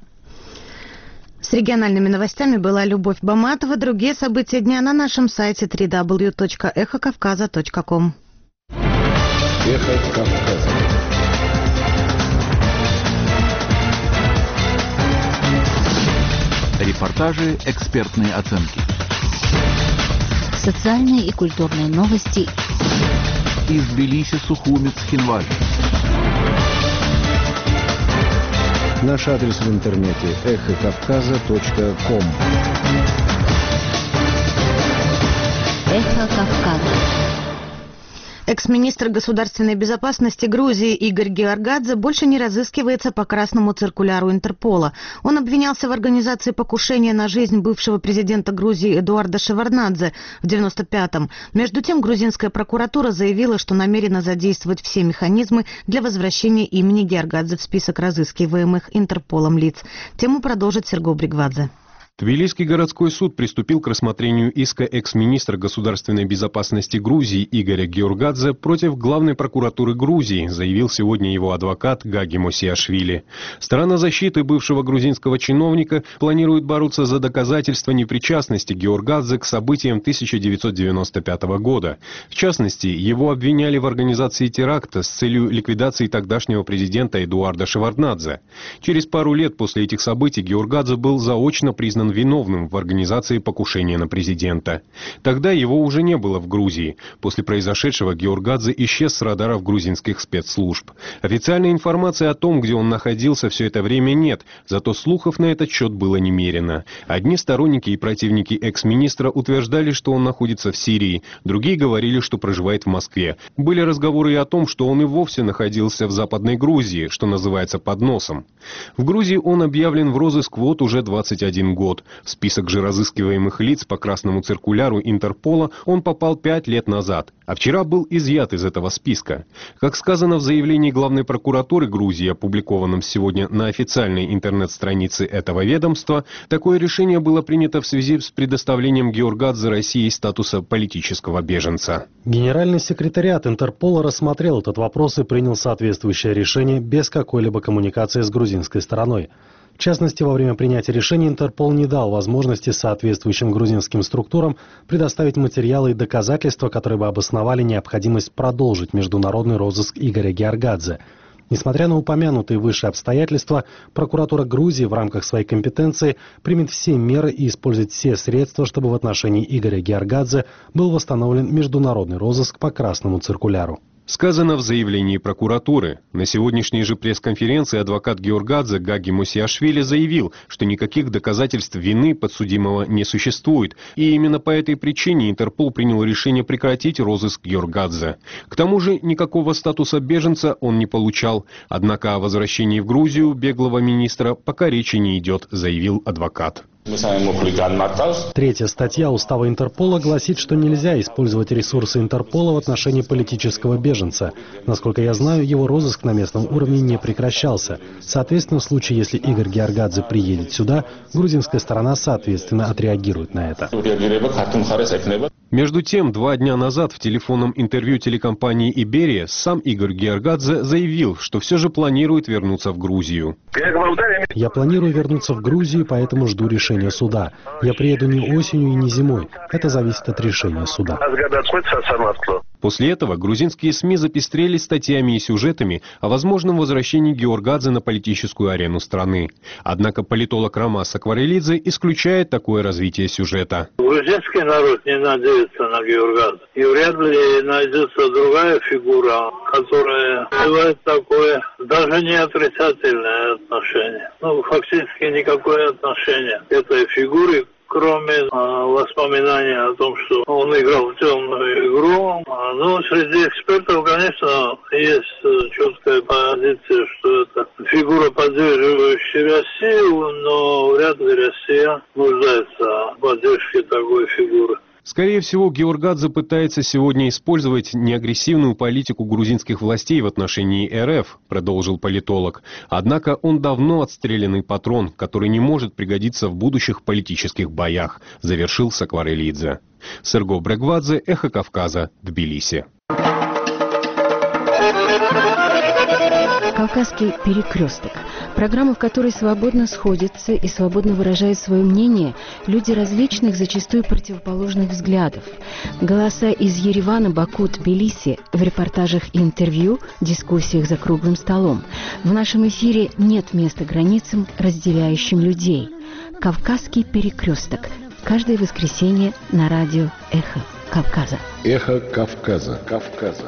S1: С региональными новостями была Любовь Баматова. Другие события дня на нашем сайте дабл ю дабл ю дабл ю точка эхо кавказа точка ком.
S16: Эхо Кавказа. Репортажи, экспертные оценки.
S3: Социальные и культурные новости.
S16: Из Тбилиси, Сухуми, Схинвали. Наш адрес в интернете эхо кавказа точка ком.
S3: Эхо Кавказа.
S1: Экс-министр государственной безопасности Грузии Игорь Георгадзе больше не разыскивается по красному циркуляру Интерпола. Он обвинялся в организации покушения на жизнь бывшего президента Грузии Эдуарда Шеварднадзе в девяносто пятом. Между тем, грузинская прокуратура заявила, что намерена задействовать все механизмы для возвращения имени Георгадзе в список разыскиваемых Интерполом лиц. Тему продолжит Серго Бригвадзе.
S5: Тбилисский городской суд приступил к рассмотрению иска экс-министра государственной безопасности Грузии Игоря Георгадзе против главной прокуратуры Грузии, заявил сегодня его адвокат Гаги Мусиашвили. Сторона защиты бывшего грузинского чиновника планирует бороться за доказательства непричастности Георгадзе к событиям тысяча девятьсот девяносто пятого года. В частности, его обвиняли в организации теракта с целью ликвидации тогдашнего президента Эдуарда Шеварднадзе. Через пару лет после этих событий Георгадзе был заочно признан виновным в организации покушения на президента. Тогда его уже не было в Грузии. После произошедшего Георгадзе исчез с радаров грузинских спецслужб. Официальной информации о том, где он находился все это время, нет, зато слухов на этот счет было немерено. Одни сторонники и противники экс-министра утверждали, что он находится в Сирии, другие говорили, что проживает в Москве. Были разговоры и о том, что он и вовсе находился в Западной Грузии, что называется под носом. В Грузии он объявлен в розыск вот уже двадцать один год. В список же разыскиваемых лиц по красному циркуляру Интерпола он попал пять лет назад, а вчера был изъят из этого списка. Как сказано в заявлении главной прокуратуры Грузии, опубликованном сегодня на официальной интернет-странице этого ведомства, такое решение было принято в связи с предоставлением Георгадзе России статуса политического беженца.
S4: Генеральный секретариат Интерпола рассмотрел этот вопрос и принял соответствующее решение без какой-либо коммуникации с грузинской стороной. В частности, во время принятия решения Интерпол не дал возможности соответствующим грузинским структурам предоставить материалы и доказательства, которые бы обосновали необходимость продолжить международный розыск Игоря Георгадзе. Несмотря на упомянутые выше обстоятельства, прокуратура Грузии в рамках своей компетенции примет все меры и использует все средства, чтобы в отношении Игоря Георгадзе был восстановлен международный розыск по красному циркуляру.
S5: Сказано в заявлении прокуратуры. На сегодняшней же пресс-конференции адвокат Георгадзе Гаги Мусиашвили заявил, что никаких доказательств вины подсудимого не существует, и именно по этой причине Интерпол принял решение прекратить розыск Георгадзе. К тому же никакого статуса беженца он не получал, однако о возвращении в Грузию беглого министра пока речи не идет, заявил адвокат.
S4: Третья статья Устава Интерпола гласит, что нельзя использовать ресурсы Интерпола в отношении политического беженца. Насколько я знаю, его розыск на местном уровне не прекращался. Соответственно, в случае, если Игорь Георгадзе приедет сюда, грузинская сторона, соответственно, отреагирует на это.
S5: Между тем, два дня назад в телефонном интервью телекомпании «Иберия» сам Игорь Георгадзе заявил, что все же планирует вернуться в Грузию.
S4: Я планирую вернуться в Грузию, поэтому жду решения суда. Я приеду не осенью и не зимой. Это зависит от решения суда.
S5: После этого грузинские СМИ запестрели статьями и сюжетами о возможном возвращении Георгадзе на политическую арену страны. Однако политолог Ромас Сакварелидзе исключает такое развитие сюжета.
S20: Грузинский народ не надеется на Георгадзе. И вряд ли найдется другая фигура, которая вызывает такое, даже не отрицательное отношение. Ну, фактически никакое отношение к этой фигуре, кроме а, воспоминаний о том, что он играл в темную игру. А, ну, среди экспертов, конечно, есть четкая позиция, что это фигура, поддерживающая Россию, но вряд ли Россия нуждается в поддержке такой фигуры.
S5: Скорее всего, Георгадзе пытается сегодня использовать неагрессивную политику грузинских властей в отношении РФ, продолжил политолог. Однако он давно отстрелянный патрон, который не может пригодиться в будущих политических боях, завершил Сакварелидзе. Серго Брегвадзе, Эхо Кавказа, Тбилиси.
S21: «Кавказский перекресток». Программа, в которой свободно сходятся и свободно выражают свое мнение люди различных, зачастую противоположных взглядов. Голоса из Еревана, Баку, Тбилиси в репортажах и интервью, дискуссиях за круглым столом. В нашем эфире нет места границам, разделяющим людей. «Кавказский перекресток». Каждое воскресенье на радио «Эхо Кавказа».
S16: «Эхо Кавказа». Кавказа.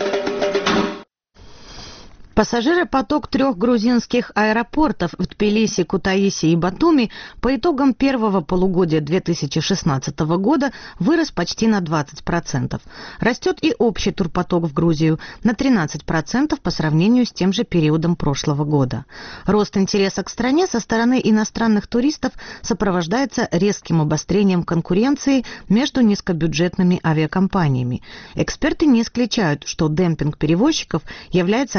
S1: Пассажиропоток трех грузинских аэропортов в Тбилиси, Кутаиси и Батуми по итогам первого полугодия две тысячи шестнадцатого года вырос почти на двадцать процентов. Растет и общий турпоток в Грузию на тринадцать процентов по сравнению с тем же периодом прошлого года. Рост интереса к стране со стороны иностранных туристов сопровождается резким обострением конкуренции между низкобюджетными авиакомпаниями. Эксперты не исключают, что демпинг перевозчиков является одним из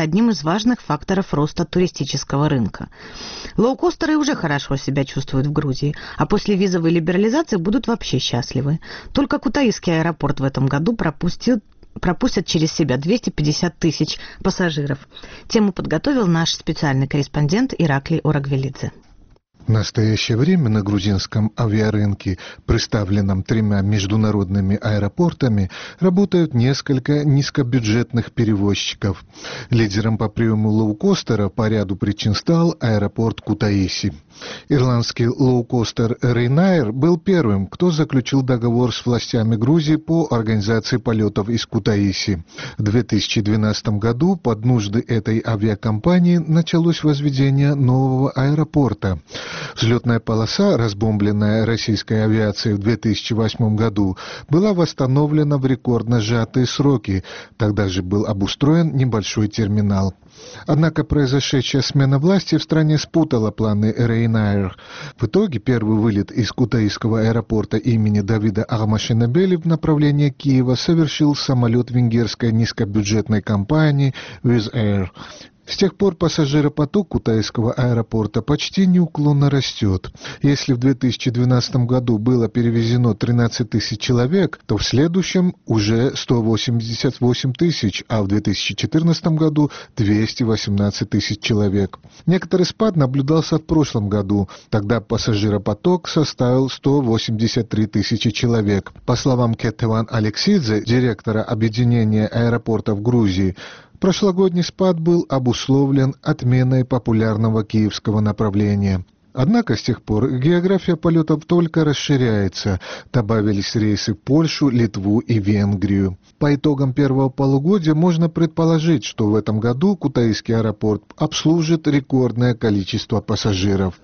S1: важных факторов роста туристического рынка. Лоукостеры уже хорошо себя чувствуют в Грузии, а после визовой либерализации будут вообще счастливы. Только Кутаисский аэропорт в этом году пропустил пропустят через себя двести пятьдесят тысяч пассажиров. Тему подготовил наш специальный корреспондент Ираклий Орагвелидзе.
S6: В настоящее время на грузинском авиарынке, представленном тремя международными аэропортами, работают несколько низкобюджетных перевозчиков. Лидером по приему лоукостера по ряду причин стал аэропорт Кутаиси. Ирландский лоукостер Ryanair был первым, кто заключил договор с властями Грузии по организации полетов из Кутаиси. В две тысячи двенадцатом году под нужды этой авиакомпании началось возведение нового аэропорта. Взлетная полоса, разбомбленная российской авиацией в две тысячи восьмом году, была восстановлена в рекордно сжатые сроки. Тогда же был обустроен небольшой терминал. Однако произошедшая смена власти в стране спутала планы Ryanair. В итоге первый вылет из Кутаисского аэропорта имени Давида Ахмашинабели в направлении Киева совершил самолет венгерской низкобюджетной компании Wizz Air. С тех пор пассажиропоток Кутаисского аэропорта почти неуклонно растет. Если в две тысячи двенадцатом году было перевезено тринадцать тысяч человек, то в следующем уже сто восемьдесят восемь тысяч, а в две тысячи четырнадцатом году двести восемнадцать тысяч человек. Некоторый спад наблюдался в прошлом году. Тогда пассажиропоток составил сто восемьдесят три тысячи человек. По словам Кетеван Алексидзе, директора объединения аэропортов Грузии, прошлогодний спад был обусловлен отменой популярного киевского направления. Однако с тех пор география полетов только расширяется. Добавились рейсы в Польшу, Литву и Венгрию. По итогам первого полугодия можно предположить, что в этом году Кутаисский аэропорт обслужит рекордное количество пассажиров.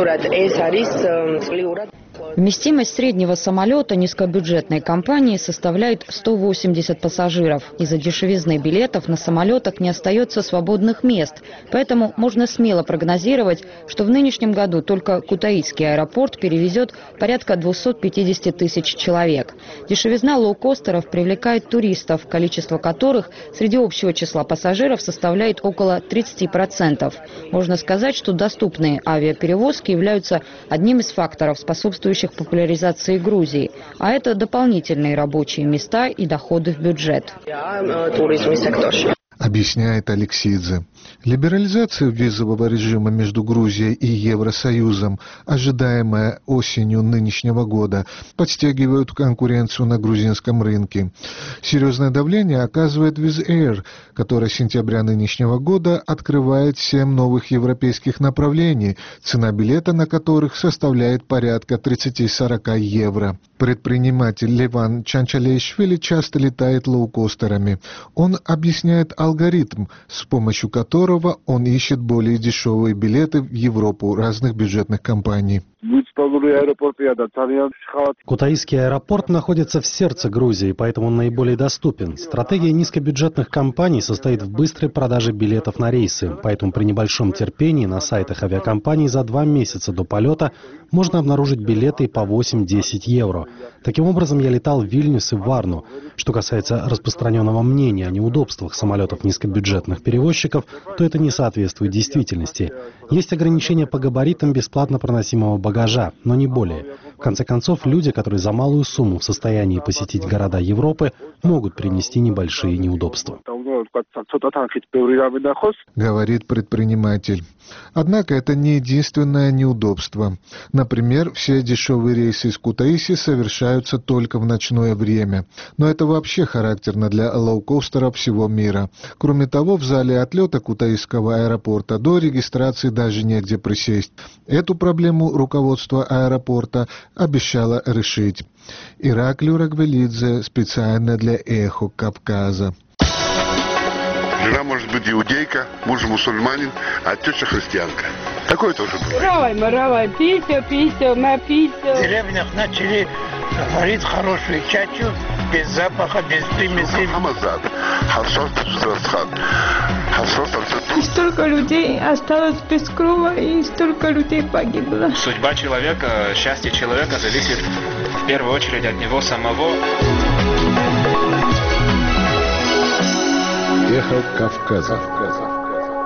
S22: Вместимость среднего самолета низкобюджетной компании составляет сто восемьдесят пассажиров. Из-за дешевизны билетов на самолетах не остается свободных мест. Поэтому можно смело прогнозировать, что в нынешнем году только Кутаисский аэропорт перевезет порядка двести пятьдесят тысяч человек. Дешевизна лоукостеров привлекает туристов, количество которых среди общего числа пассажиров составляет около тридцати процентов. Можно сказать, что доступные авиаперевозки являются одним из факторов, способствующих популяризации Грузии, а это дополнительные рабочие места и доходы в бюджет.
S6: Объясняет Алексидзе. Либерализация визового режима между Грузией и Евросоюзом, ожидаемая осенью нынешнего года, подстегивают конкуренцию на грузинском рынке. Серьезное давление оказывает Wizz Air, которая с сентября нынешнего года открывает семь новых европейских направлений, цена билета на которых составляет порядка тридцать-сорок евро. Предприниматель Леван Чанчалейшвили часто летает лоукостерами. Он объясняет алгоритм, с помощью которого он ищет более дешевые билеты в Европу разных бюджетных компаний.
S4: Кутаисский аэропорт находится в сердце Грузии, поэтому он наиболее доступен. Стратегия низкобюджетных компаний состоит в быстрой продаже билетов на рейсы, поэтому при небольшом терпении на сайтах авиакомпаний за два месяца до полета можно обнаружить билеты по восемь-десять евро. Таким образом, я летал в Вильнюс и в Варну. Что касается распространенного мнения о неудобствах самолетов низкобюджетных перевозчиков, то это не соответствует действительности. Есть ограничения по габаритам бесплатно проносимого багажа, но не более. В конце концов, люди, которые за малую сумму в состоянии посетить города Европы, могут принести небольшие неудобства.
S6: Говорит предприниматель. Однако это не единственное неудобство. Например, все дешевые рейсы из Кутаиси совершаются только в ночное время. Но это вообще характерно для лоукостеров всего мира. Кроме того, в зале отлета Кутаисского аэропорта до регистрации даже негде присесть. Эту проблему руководство аэропорта обещало решить. Ираклий Орагвелидзе специально для «Эхо Кавказа».
S23: Жена может быть иудейка, муж мусульманин, а теща христианка. Такое тоже бывает.
S24: Равай, маравай, пися, пися, ма пися.
S25: В деревнях начали варить хорошую чачу, без запаха, без примесей.
S23: Хамазад, харсос, срасхан.
S24: И столько людей осталось без крова, и столько людей погибло.
S26: Судьба человека, счастье человека зависит в первую очередь от него самого.
S16: Эхо Кавказа.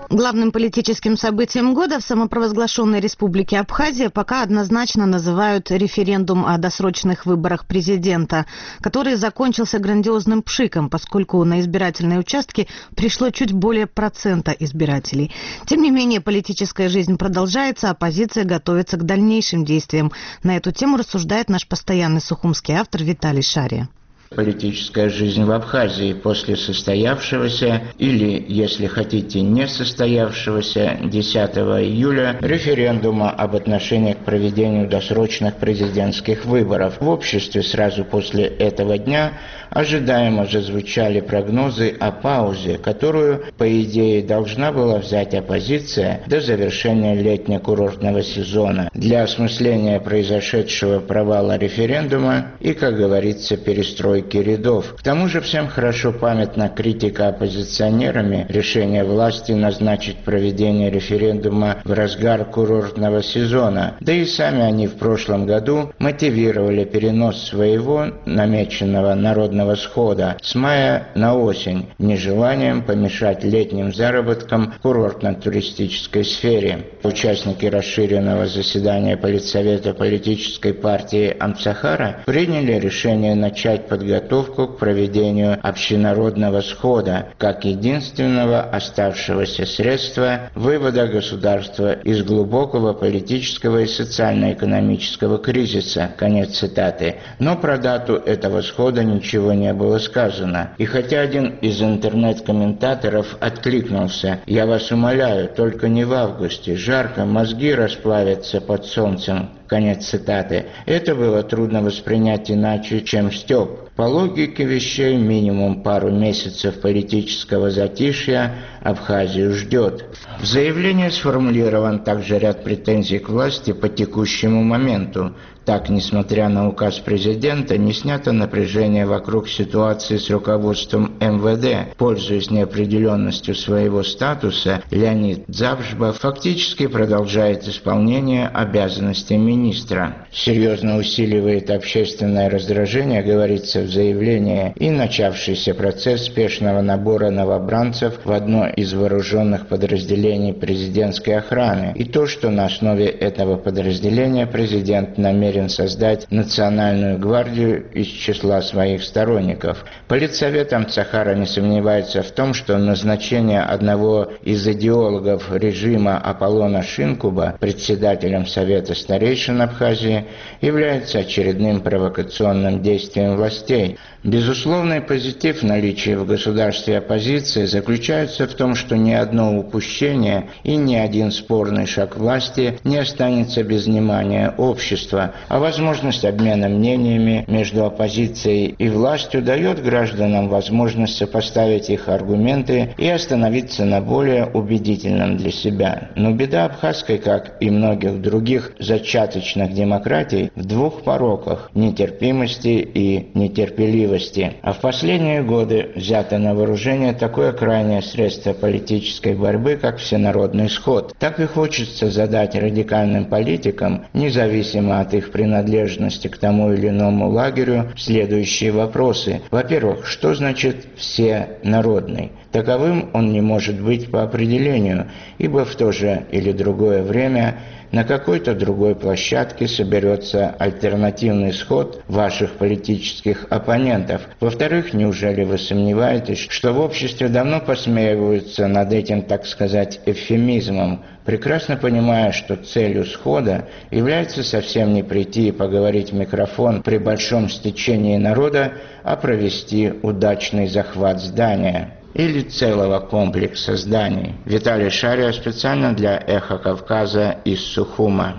S1: Главным политическим событием года в самопровозглашенной республике Абхазия пока однозначно называют референдум о досрочных выборах президента, который закончился грандиозным пшиком, поскольку на избирательные участки пришло чуть более процента избирателей. Тем не менее, политическая жизнь продолжается, оппозиция готовится к дальнейшим действиям. На эту тему рассуждает наш постоянный сухумский автор Виталий Шария.
S7: Политическая жизнь в Абхазии после состоявшегося или, если хотите, не состоявшегося десятого июля референдума об отношении к проведению досрочных президентских выборов. В обществе сразу после этого дня ожидаемо зазвучали прогнозы о паузе, которую, по идее, должна была взять оппозиция до завершения летнего-курортного сезона для осмысления произошедшего провала референдума и, как говорится, перестройки рядов. К тому же всем хорошо памятна критика оппозиционерами решения власти назначить проведение референдума в разгар курортного сезона. Да и сами они в прошлом году мотивировали перенос своего намеченного народного схода с мая на осень нежеланием помешать летним заработкам в курортно-туристической сфере. Участники расширенного заседания Политсовета политической партии Амцахара приняли решение начать подготовку подготовку к проведению общенародного схода как единственного оставшегося средства вывода государства из глубокого политического и социально-экономического кризиса. Конец цитаты. Но про дату этого схода ничего не было сказано. И хотя один из интернет-комментаторов откликнулся: «Я вас умоляю, только не в августе, жарко, мозги расплавятся под солнцем». Конец цитаты. Это было трудно воспринять иначе, чем стёб. По логике вещей, минимум пару месяцев политического затишья Абхазию ждет. В заявлении сформулирован также ряд претензий к власти по текущему моменту. Так, несмотря на указ президента, не снято напряжение вокруг ситуации с руководством эм вэ дэ. Пользуясь неопределенностью своего статуса, Леонид Дзабжба фактически продолжает исполнение обязанностей министра. Серьезно усиливает общественное раздражение, говорится в заявлении, и начавшийся процесс спешного набора новобранцев в одно из вооруженных подразделений президентской охраны. И то, что на основе этого подразделения президент намерен создать национальную гвардию из числа своих сторонников. Политсовет Амцахара не сомневается в том, что назначение одного из идеологов режима Аполлона Шинкуба председателем Совета старейшин Абхазии является очередным провокационным действием властей. Безусловный позитив наличия в государстве оппозиции заключается в том, что ни одно упущение и ни один спорный шаг власти не останется без внимания общества, а возможность обмена мнениями между оппозицией и властью дает гражданам возможность сопоставить их аргументы и остановиться на более убедительном для себя. Но беда абхазской, как и многих других зачаточных демократий, в двух пороках – нетерпимости и нетерпеливости. А в последние годы взято на вооружение такое крайнее средство политической борьбы, как всенародный сход. Так и хочется задать радикальным политикам, независимо от их принадлежности к тому или иному лагерю, следующие вопросы. Во-первых, что значит «всенародный»? Таковым он не может быть по определению, ибо в то же или другое время на какой-то другой площадке соберется альтернативный сход ваших политических оппонентов. Во-вторых, неужели вы сомневаетесь, что в обществе давно посмеиваются над этим, так сказать, эвфемизмом, прекрасно понимая, что целью схода является совсем не прийти и поговорить в микрофон при большом стечении народа, а провести удачный захват здания или целого комплекса зданий. Виталий Шария специально для «Эхо Кавказа» из Сухума.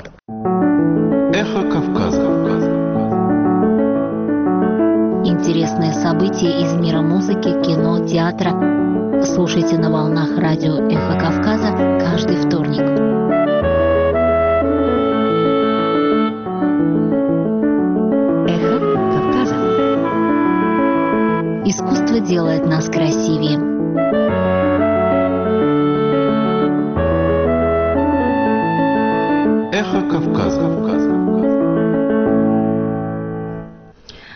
S8: Эхо Кавказа.
S3: Интересные события из мира музыки, кино, театра. Слушайте на волнах радио «Эхо Кавказа» каждый вторник. Эхо Кавказа. Искусство делает нас красивее.
S8: Эхо Кавказа.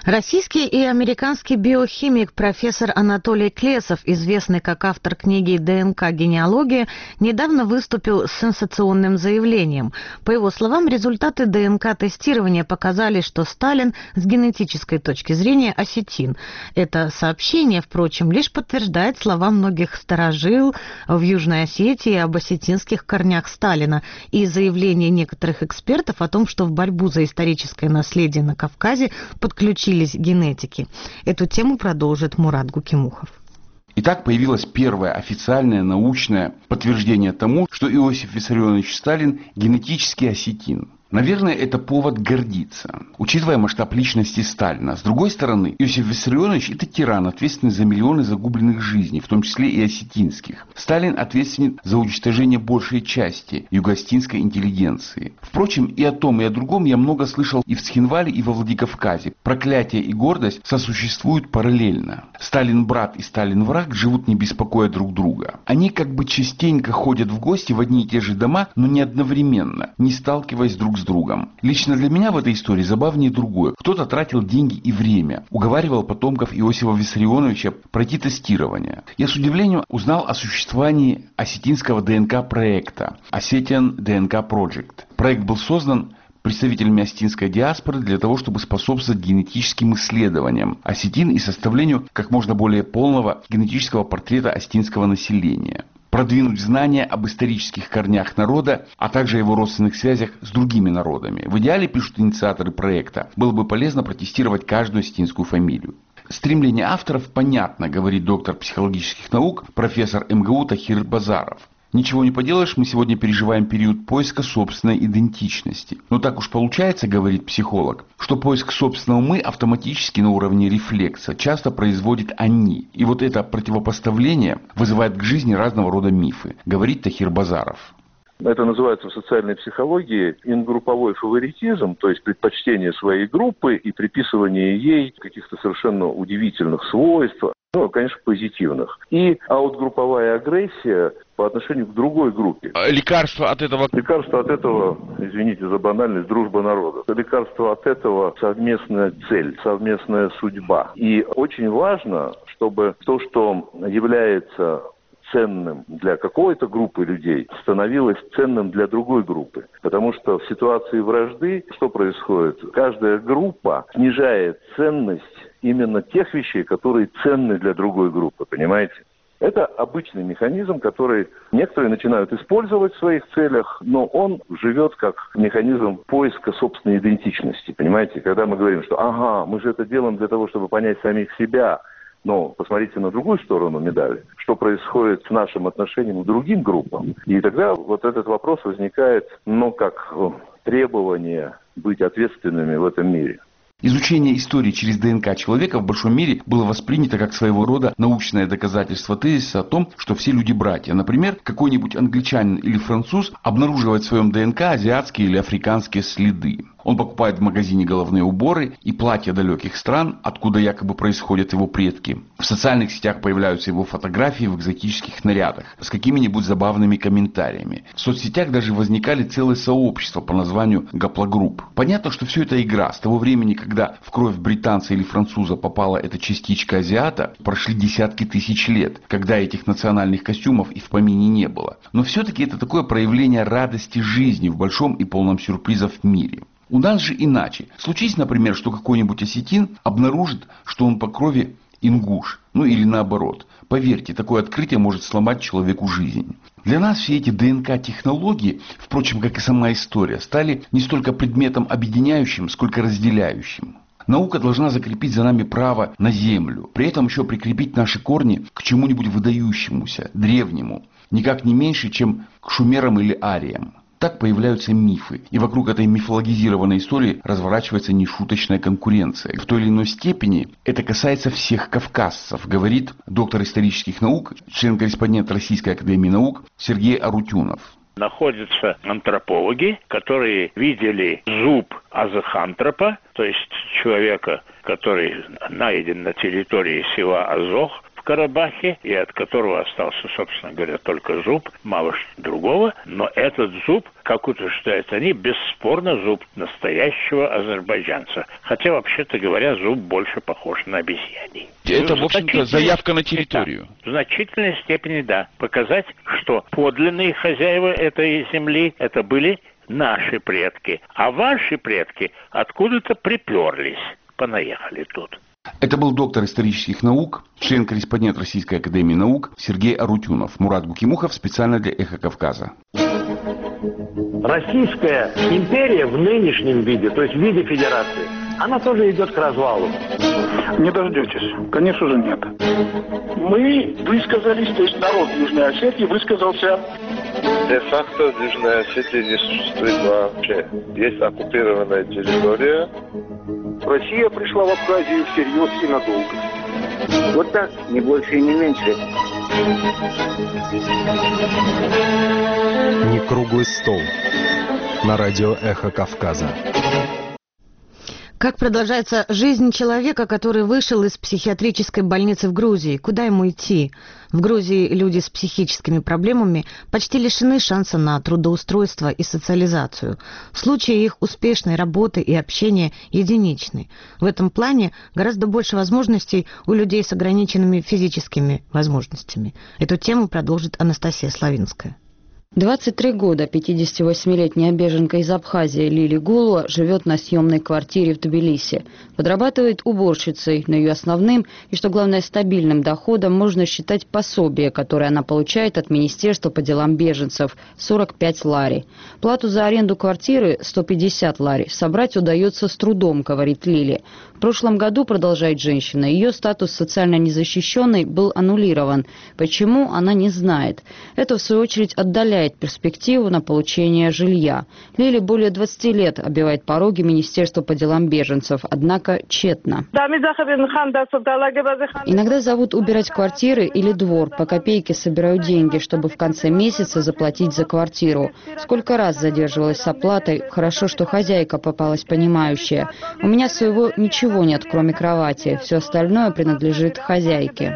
S1: Российский и американский биохимик профессор Анатолий Клесов, известный как автор книги «ДНК. Генеалогия», недавно выступил с сенсационным заявлением. По его словам, результаты ДНК-тестирования показали, что Сталин с генетической точки зрения осетин. Это сообщение, впрочем, лишь подтверждает слова многих старожил в Южной Осетии об осетинских корнях Сталина и заявление некоторых экспертов о том, что в борьбу за историческое наследие на Кавказе подключили генетики. Эту тему продолжит Мурат Гукимухов.
S9: Итак, появилось первое официальное научное подтверждение тому, что Иосиф Виссарионович Сталин генетически осетин. Наверное, это повод гордиться, учитывая масштаб личности Сталина. С другой стороны, Иосиф Виссарионович – это тиран, ответственный за миллионы загубленных жизней, в том числе и осетинских. Сталин ответственен за уничтожение большей части юго-осетинской интеллигенции. Впрочем, и о том, и о другом я много слышал и в Цхинвале, и во Владикавказе. Проклятие и гордость сосуществуют параллельно. Сталин-брат и Сталин-враг живут не беспокоя друг друга. Они как бы частенько ходят в гости в одни и те же дома, но не одновременно, не сталкиваясь друг с другом. Лично для меня в этой истории забавнее другое. Кто-то тратил деньги и время, уговаривал потомков Иосифа Виссарионовича пройти тестирование. Я с удивлением узнал о существовании осетинского ДНК-проекта Ossetian ди эн кей Project. Проект был создан представителями осетинской диаспоры для того, чтобы способствовать генетическим исследованиям осетин и составлению как можно более полного генетического портрета осетинского населения. Продвинуть знания об исторических корнях народа, а также его родственных связях с другими народами. В идеале, пишут инициаторы проекта, было бы полезно протестировать каждую осетинскую фамилию. Стремление авторов понятно, говорит доктор психологических наук, профессор эм гэ у Тахир Базаров. Ничего не поделаешь, мы сегодня переживаем период поиска собственной идентичности. Но так уж получается, говорит психолог, что поиск собственного «мы» автоматически на уровне рефлекса часто производит «они». И вот это противопоставление вызывает к жизни разного рода мифы, говорит Тахир Базаров.
S10: Это называется в социальной психологии ингрупповой фаворитизм, то есть предпочтение своей группы и приписывание ей каких-то совершенно удивительных свойств, ну, конечно, позитивных. И аутгрупповая агрессия по отношению к другой группе.
S12: Лекарство от этого?
S10: Лекарство от этого, извините за банальность, дружба народов. Лекарство от этого совместная цель, совместная судьба. И очень важно, чтобы то, что является ценным для какой-то группы людей, становилось ценным для другой группы. Потому что в ситуации вражды что происходит? Каждая группа снижает ценность именно тех вещей, которые ценны для другой группы, понимаете? Это обычный механизм, который некоторые начинают использовать в своих целях, но он живет как механизм поиска собственной идентичности, понимаете? Когда мы говорим, что ага, мы же это делаем для того, чтобы понять самих себя, но посмотрите на другую сторону медали, что происходит с нашим отношением к другим группам. И тогда вот этот вопрос возникает, ну, как требование быть ответственными в этом мире.
S9: Изучение истории через ДНК человека в большом мире было воспринято как своего рода научное доказательство тезиса о том, что все люди братья. Например, какой-нибудь англичанин или француз обнаруживает в своем ДНК азиатские или африканские следы. Он покупает в магазине головные уборы и платья далеких стран, откуда якобы происходят его предки. В социальных сетях появляются его фотографии в экзотических нарядах с какими-нибудь забавными комментариями. В соцсетях даже возникали целые сообщества по названию гаплогрупп. Понятно, что все это игра. С того времени, когда в кровь британца или француза попала эта частичка азиата, прошли десятки тысяч лет, когда этих национальных костюмов и в помине не было. Но все-таки это такое проявление радости жизни в большом и полном сюрпризов мире. У нас же иначе. Случись, например, что какой-нибудь осетин обнаружит, что он по крови ингуш, ну или наоборот. Поверьте, такое открытие может сломать человеку жизнь. Для нас все эти ДНК-технологии, впрочем, как и сама история, стали не столько предметом объединяющим, сколько разделяющим. Наука должна закрепить за нами право на землю, при этом еще прикрепить наши корни к чему-нибудь выдающемуся, древнему, никак не меньше, чем к шумерам или ариям. Так появляются мифы, и вокруг этой мифологизированной истории разворачивается нешуточная конкуренция. В той или иной степени это касается всех кавказцев, говорит доктор исторических наук, член-корреспондент Российской академии наук Сергей Арутюнов.
S25: Находятся антропологи, которые видели зуб азохантропа, то есть человека, который найден на территории села Азох, в в Карабахе, и от которого остался, собственно говоря, только зуб, мало другого. Но этот зуб, как утверждают они, бесспорно зуб настоящего азербайджанца. Хотя, вообще-то говоря, зуб больше похож на обезьяний.
S9: Это, в общем-то, заявка на территорию.
S25: Да, в значительной степени, да. Показать, что подлинные хозяева этой земли это были наши предки, а ваши предки откуда-то приперлись, понаехали тут.
S9: Это был доктор исторических наук, член-корреспондент Российской академии наук Сергей Арутюнов. Мурат Гукимухов специально для «Эхо Кавказа».
S12: Российская империя в нынешнем виде, то есть в виде федерации, она тоже идет к развалу.
S13: Не дождетесь. Конечно же, нет. Мы высказались, то есть народ Южной Осетии высказался.
S10: Де-факто в Южной Осетии не существует вообще. Есть оккупированная территория.
S13: Россия пришла в Абхазию всерьез и надолго.
S14: Вот так, не больше и не меньше.
S15: Не круглый стол. На радио «Эхо Кавказа».
S1: Как продолжается жизнь человека, который вышел из психиатрической больницы в Грузии? Куда ему идти? В Грузии люди с психическими проблемами почти лишены шанса на трудоустройство и социализацию. Случаи их успешной работы и общения единичны. В этом плане гораздо больше возможностей у людей с ограниченными физическими возможностями. Эту тему продолжит Анастасия Славинская.
S22: двадцать три года пятидесятивосьмилетняя беженка из Абхазии Лили Гулуа живет на съемной квартире в Тбилиси. Подрабатывает уборщицей, но ее основным и, что главное, стабильным доходом можно считать пособие, которое она получает от Министерства по делам беженцев – сорок пять лари. Плату за аренду квартиры – сто пятьдесят лари. Собрать удается с трудом, говорит Лили. В прошлом году, продолжает женщина, ее статус социально незащищенной был аннулирован. Почему, она не знает. Это, в свою очередь, отдаляет перспективу на получение жилья. Лили более двадцати лет оббивает пороги Министерства по делам беженцев, однако тщетно. Иногда зовут убирать квартиры или двор, по копейке собираю деньги, чтобы в конце месяца заплатить за квартиру. Сколько раз задерживалась с оплатой, хорошо, что хозяйка попалась понимающая. У меня своего ничего нет, кроме кровати, все остальное принадлежит хозяйке.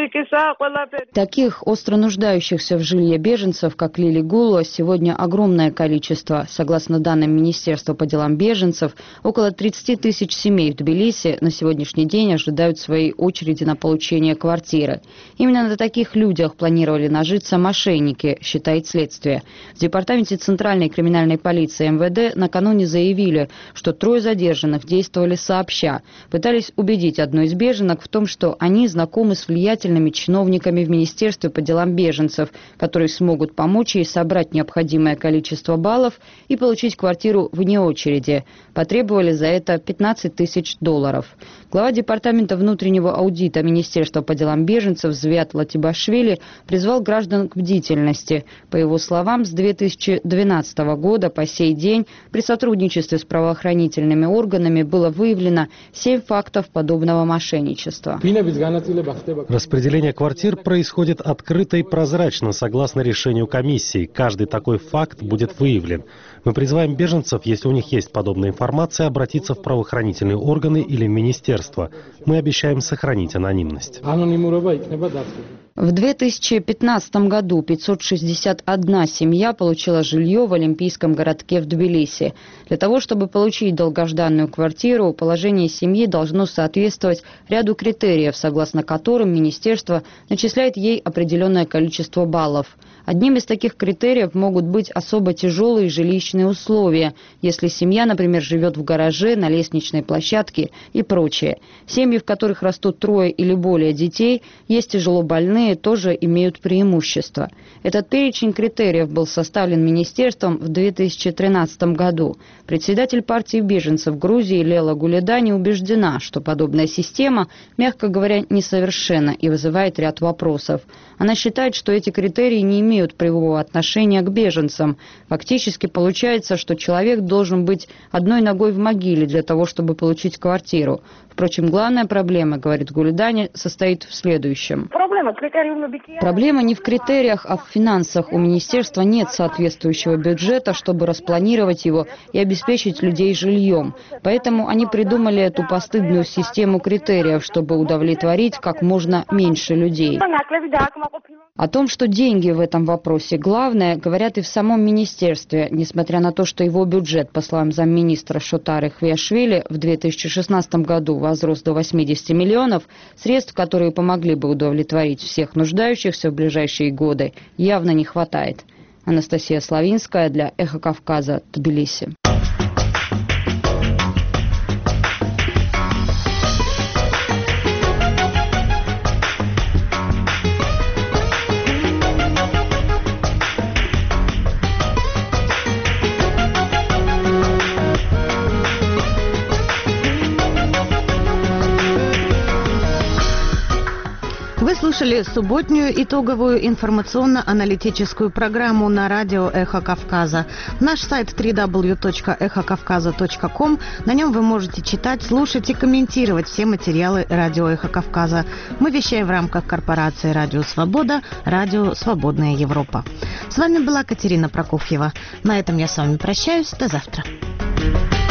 S22: Таких остро нуждающихся в жилье беженцев, как Лили Гулуа, сегодня огромное количество. Согласно данным Министерства по делам беженцев, около тридцати тысяч семей в Тбилиси на сегодняшний день ожидают своей очереди на получение квартиры. Именно на таких людях планировали нажиться мошенники, считает следствие. В департаменте Центральной криминальной полиции эм вэ дэ накануне заявили, что трое задержанных действовали сообща. Пытались убедить одну из беженок в том, что они знакомы с влиятельными чиновниками в Министерстве по делам беженцев, которые смогут помочь ей собрать необходимое количество баллов и получить квартиру вне очереди. Потребовали за это пятнадцать тысяч долларов. Глава департамента внутреннего аудита Министерства по делам беженцев Звят Латибашвили призвал граждан к бдительности. По его словам, с две тысячи двенадцатого года по сей день при сотрудничестве с правоохранительными органами было выявлено семь фактов подобного мошенничества.
S4: Распределение квартир происходит открыто и прозрачно, согласно решению комиссии. Каждый такой факт будет выявлен. Мы призываем беженцев, если у них есть подобная информация, обратиться в правоохранительные органы или в министерство. Мы обещаем сохранить анонимность.
S22: В две тысячи пятнадцатом году пятьсот шестьдесят одна семья получила жилье в Олимпийском городке в Тбилиси. Для того, чтобы получить долгожданную квартиру, положение семьи должно соответствовать ряду критериев, согласно которым министерство начисляет ей определенное количество баллов. Одним из таких критериев могут быть особо тяжелые жилищные условия, если семья, например, живет в гараже, на лестничной площадке и прочее. Семьи, в которых растут трое или более детей, есть тяжело больные, тоже имеют преимущество. Этот перечень критериев был составлен министерством в две тысячи тринадцатом году. Председатель партии беженцев Грузии Лела Гуледани убеждена, что подобная система, мягко говоря, несовершенна и вызывает ряд вопросов. Она считает, что эти критерии не имеют прямого отношения к беженцам. Фактически получается, что человек должен быть одной ногой в могиле для того, чтобы получить квартиру. Впрочем, главная проблема, говорит Гульдани, состоит в следующем. Проблема не в критериях, а в финансах. У министерства нет соответствующего бюджета, чтобы распланировать его и обеспечить людей жильем. Поэтому они придумали эту постыдную систему критериев, чтобы удовлетворить как можно меньше людей. О том, что деньги в этом вопросе главное, говорят и в самом министерстве, несмотря на то, что его бюджет, по словам замминистра Шотары Хвиашвили, в две тысячи шестнадцатом году возрос до восьмидесяти миллионов, средств, которые помогли бы удовлетворить всех нуждающихся в ближайшие годы, явно не хватает. Анастасия Славинская для «Эхо Кавказа», Тбилиси.
S1: Вы слушали субботнюю итоговую информационно-аналитическую программу на радио «Эхо Кавказа». Наш сайт дабл ю дабл ю дабл ю точка эхо кавказа точка ком. На нем вы можете читать, слушать и комментировать все материалы радио «Эхо Кавказа». Мы вещаем в рамках корпорации «Радио Свобода», «Радио Свободная Европа». С вами была Катерина Прокофьева. На этом я с вами прощаюсь. До завтра.